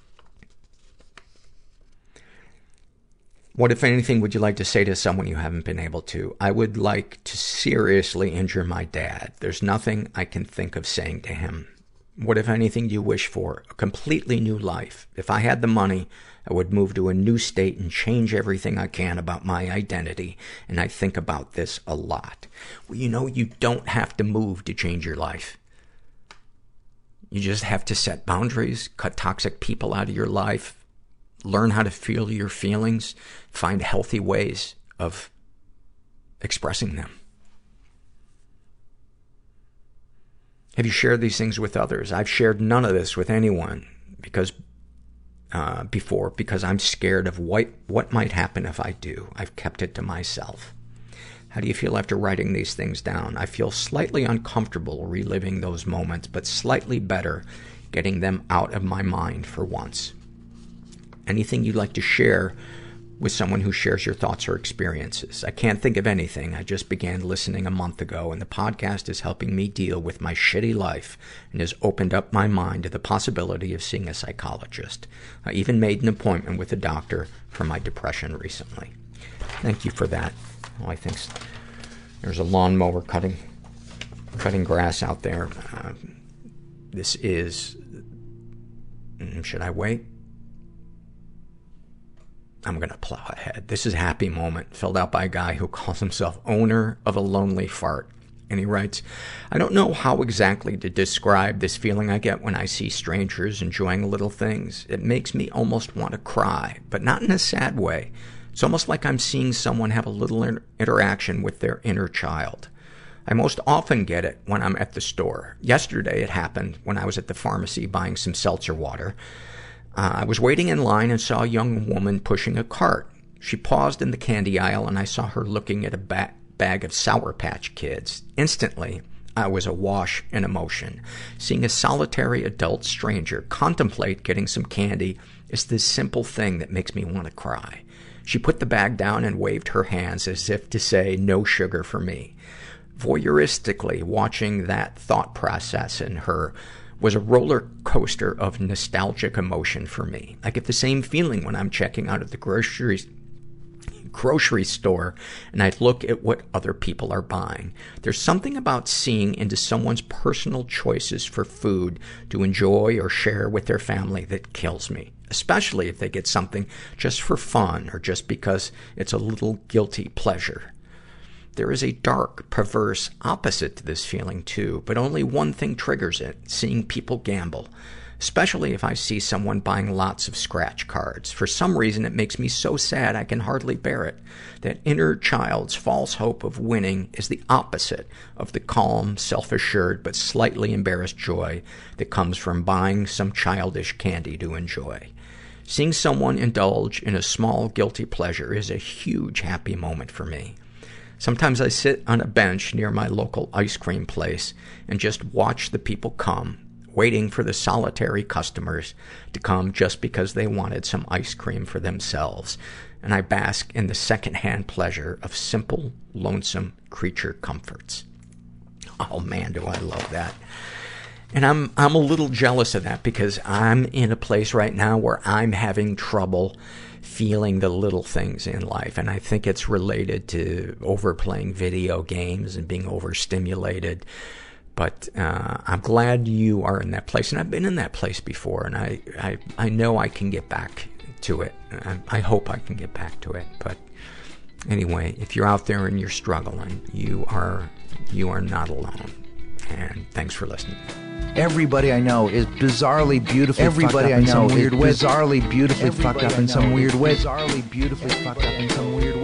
What, if anything, would you like to say to someone you haven't been able to? I would like to seriously injure my dad. There's nothing I can think of saying to him. What, if anything, do you wish for? A completely new life. If I had the money, I would move to a new state and change everything I can about my identity. And I think about this a lot. Well, you know, you don't have to move to change your life. You just have to set boundaries, cut toxic people out of your life, learn how to feel your feelings, find healthy ways of expressing them. Have you shared these things with others? I've shared none of this with anyone because I'm scared of what might happen if I do. I've kept it to myself. How do you feel after writing these things down? I feel slightly uncomfortable reliving those moments, but slightly better getting them out of my mind for once. Anything you'd like to share with someone who shares your thoughts or experiences? I can't think of anything. I just began listening a month ago, and the podcast is helping me deal with my shitty life and has opened up my mind to the possibility of seeing a psychologist. I even made an appointment with a doctor for my depression recently. Thank you for that. Well, I think there's a lawnmower cutting grass out there. This is... Should I wait? I'm gonna plow ahead. This is a happy moment, filled out by a guy who calls himself owner of a lonely fart. And he writes, I don't know how exactly to describe this feeling I get when I see strangers enjoying little things. It makes me almost want to cry, but not in a sad way. It's almost like I'm seeing someone have a little interaction with their inner child. I most often get it when I'm at the store. Yesterday it happened when I was at the pharmacy buying some seltzer water. I was waiting in line and saw a young woman pushing a cart. She paused in the candy aisle and I saw her looking at a bag of Sour Patch Kids. Instantly, I was awash in emotion. Seeing a solitary adult stranger contemplate getting some candy is this simple thing that makes me want to cry. She put the bag down and waved her hands as if to say, no sugar for me. Voyeuristically, watching that thought process in her was a roller coaster of nostalgic emotion for me. I get the same feeling when I'm checking out at the grocery store and I look at what other people are buying. There's something about seeing into someone's personal choices for food to enjoy or share with their family that kills me, especially if they get something just for fun or just because it's a little guilty pleasure. There is a dark, perverse opposite to this feeling too, but only one thing triggers it, seeing people gamble. Especially if I see someone buying lots of scratch cards. For some reason, it makes me so sad I can hardly bear it. That inner child's false hope of winning is the opposite of the calm, self-assured, but slightly embarrassed joy that comes from buying some childish candy to enjoy. Seeing someone indulge in a small, guilty pleasure is a huge happy moment for me. Sometimes I sit on a bench near my local ice cream place and just watch the people come, waiting for the solitary customers to come just because they wanted some ice cream for themselves. And I bask in the secondhand pleasure of simple, lonesome creature comforts. Oh man, do I love that. And I'm a little jealous of that because I'm in a place right now where I'm having trouble feeling the little things in life. And I think it's related to overplaying video games and being overstimulated. But I'm glad you are in that place. And I've been in that place before. And I know I can get back to it. I hope I can get back to it. But Anyway, if you're out there and you're struggling, you are not alone. And thanks for listening. Everybody I know is bizarrely beautifully Everybody fucked up I know in some weird way. Bizarrely beautifully fucked up in some weird way. Bizarrely beautifully fucked up in some weird way.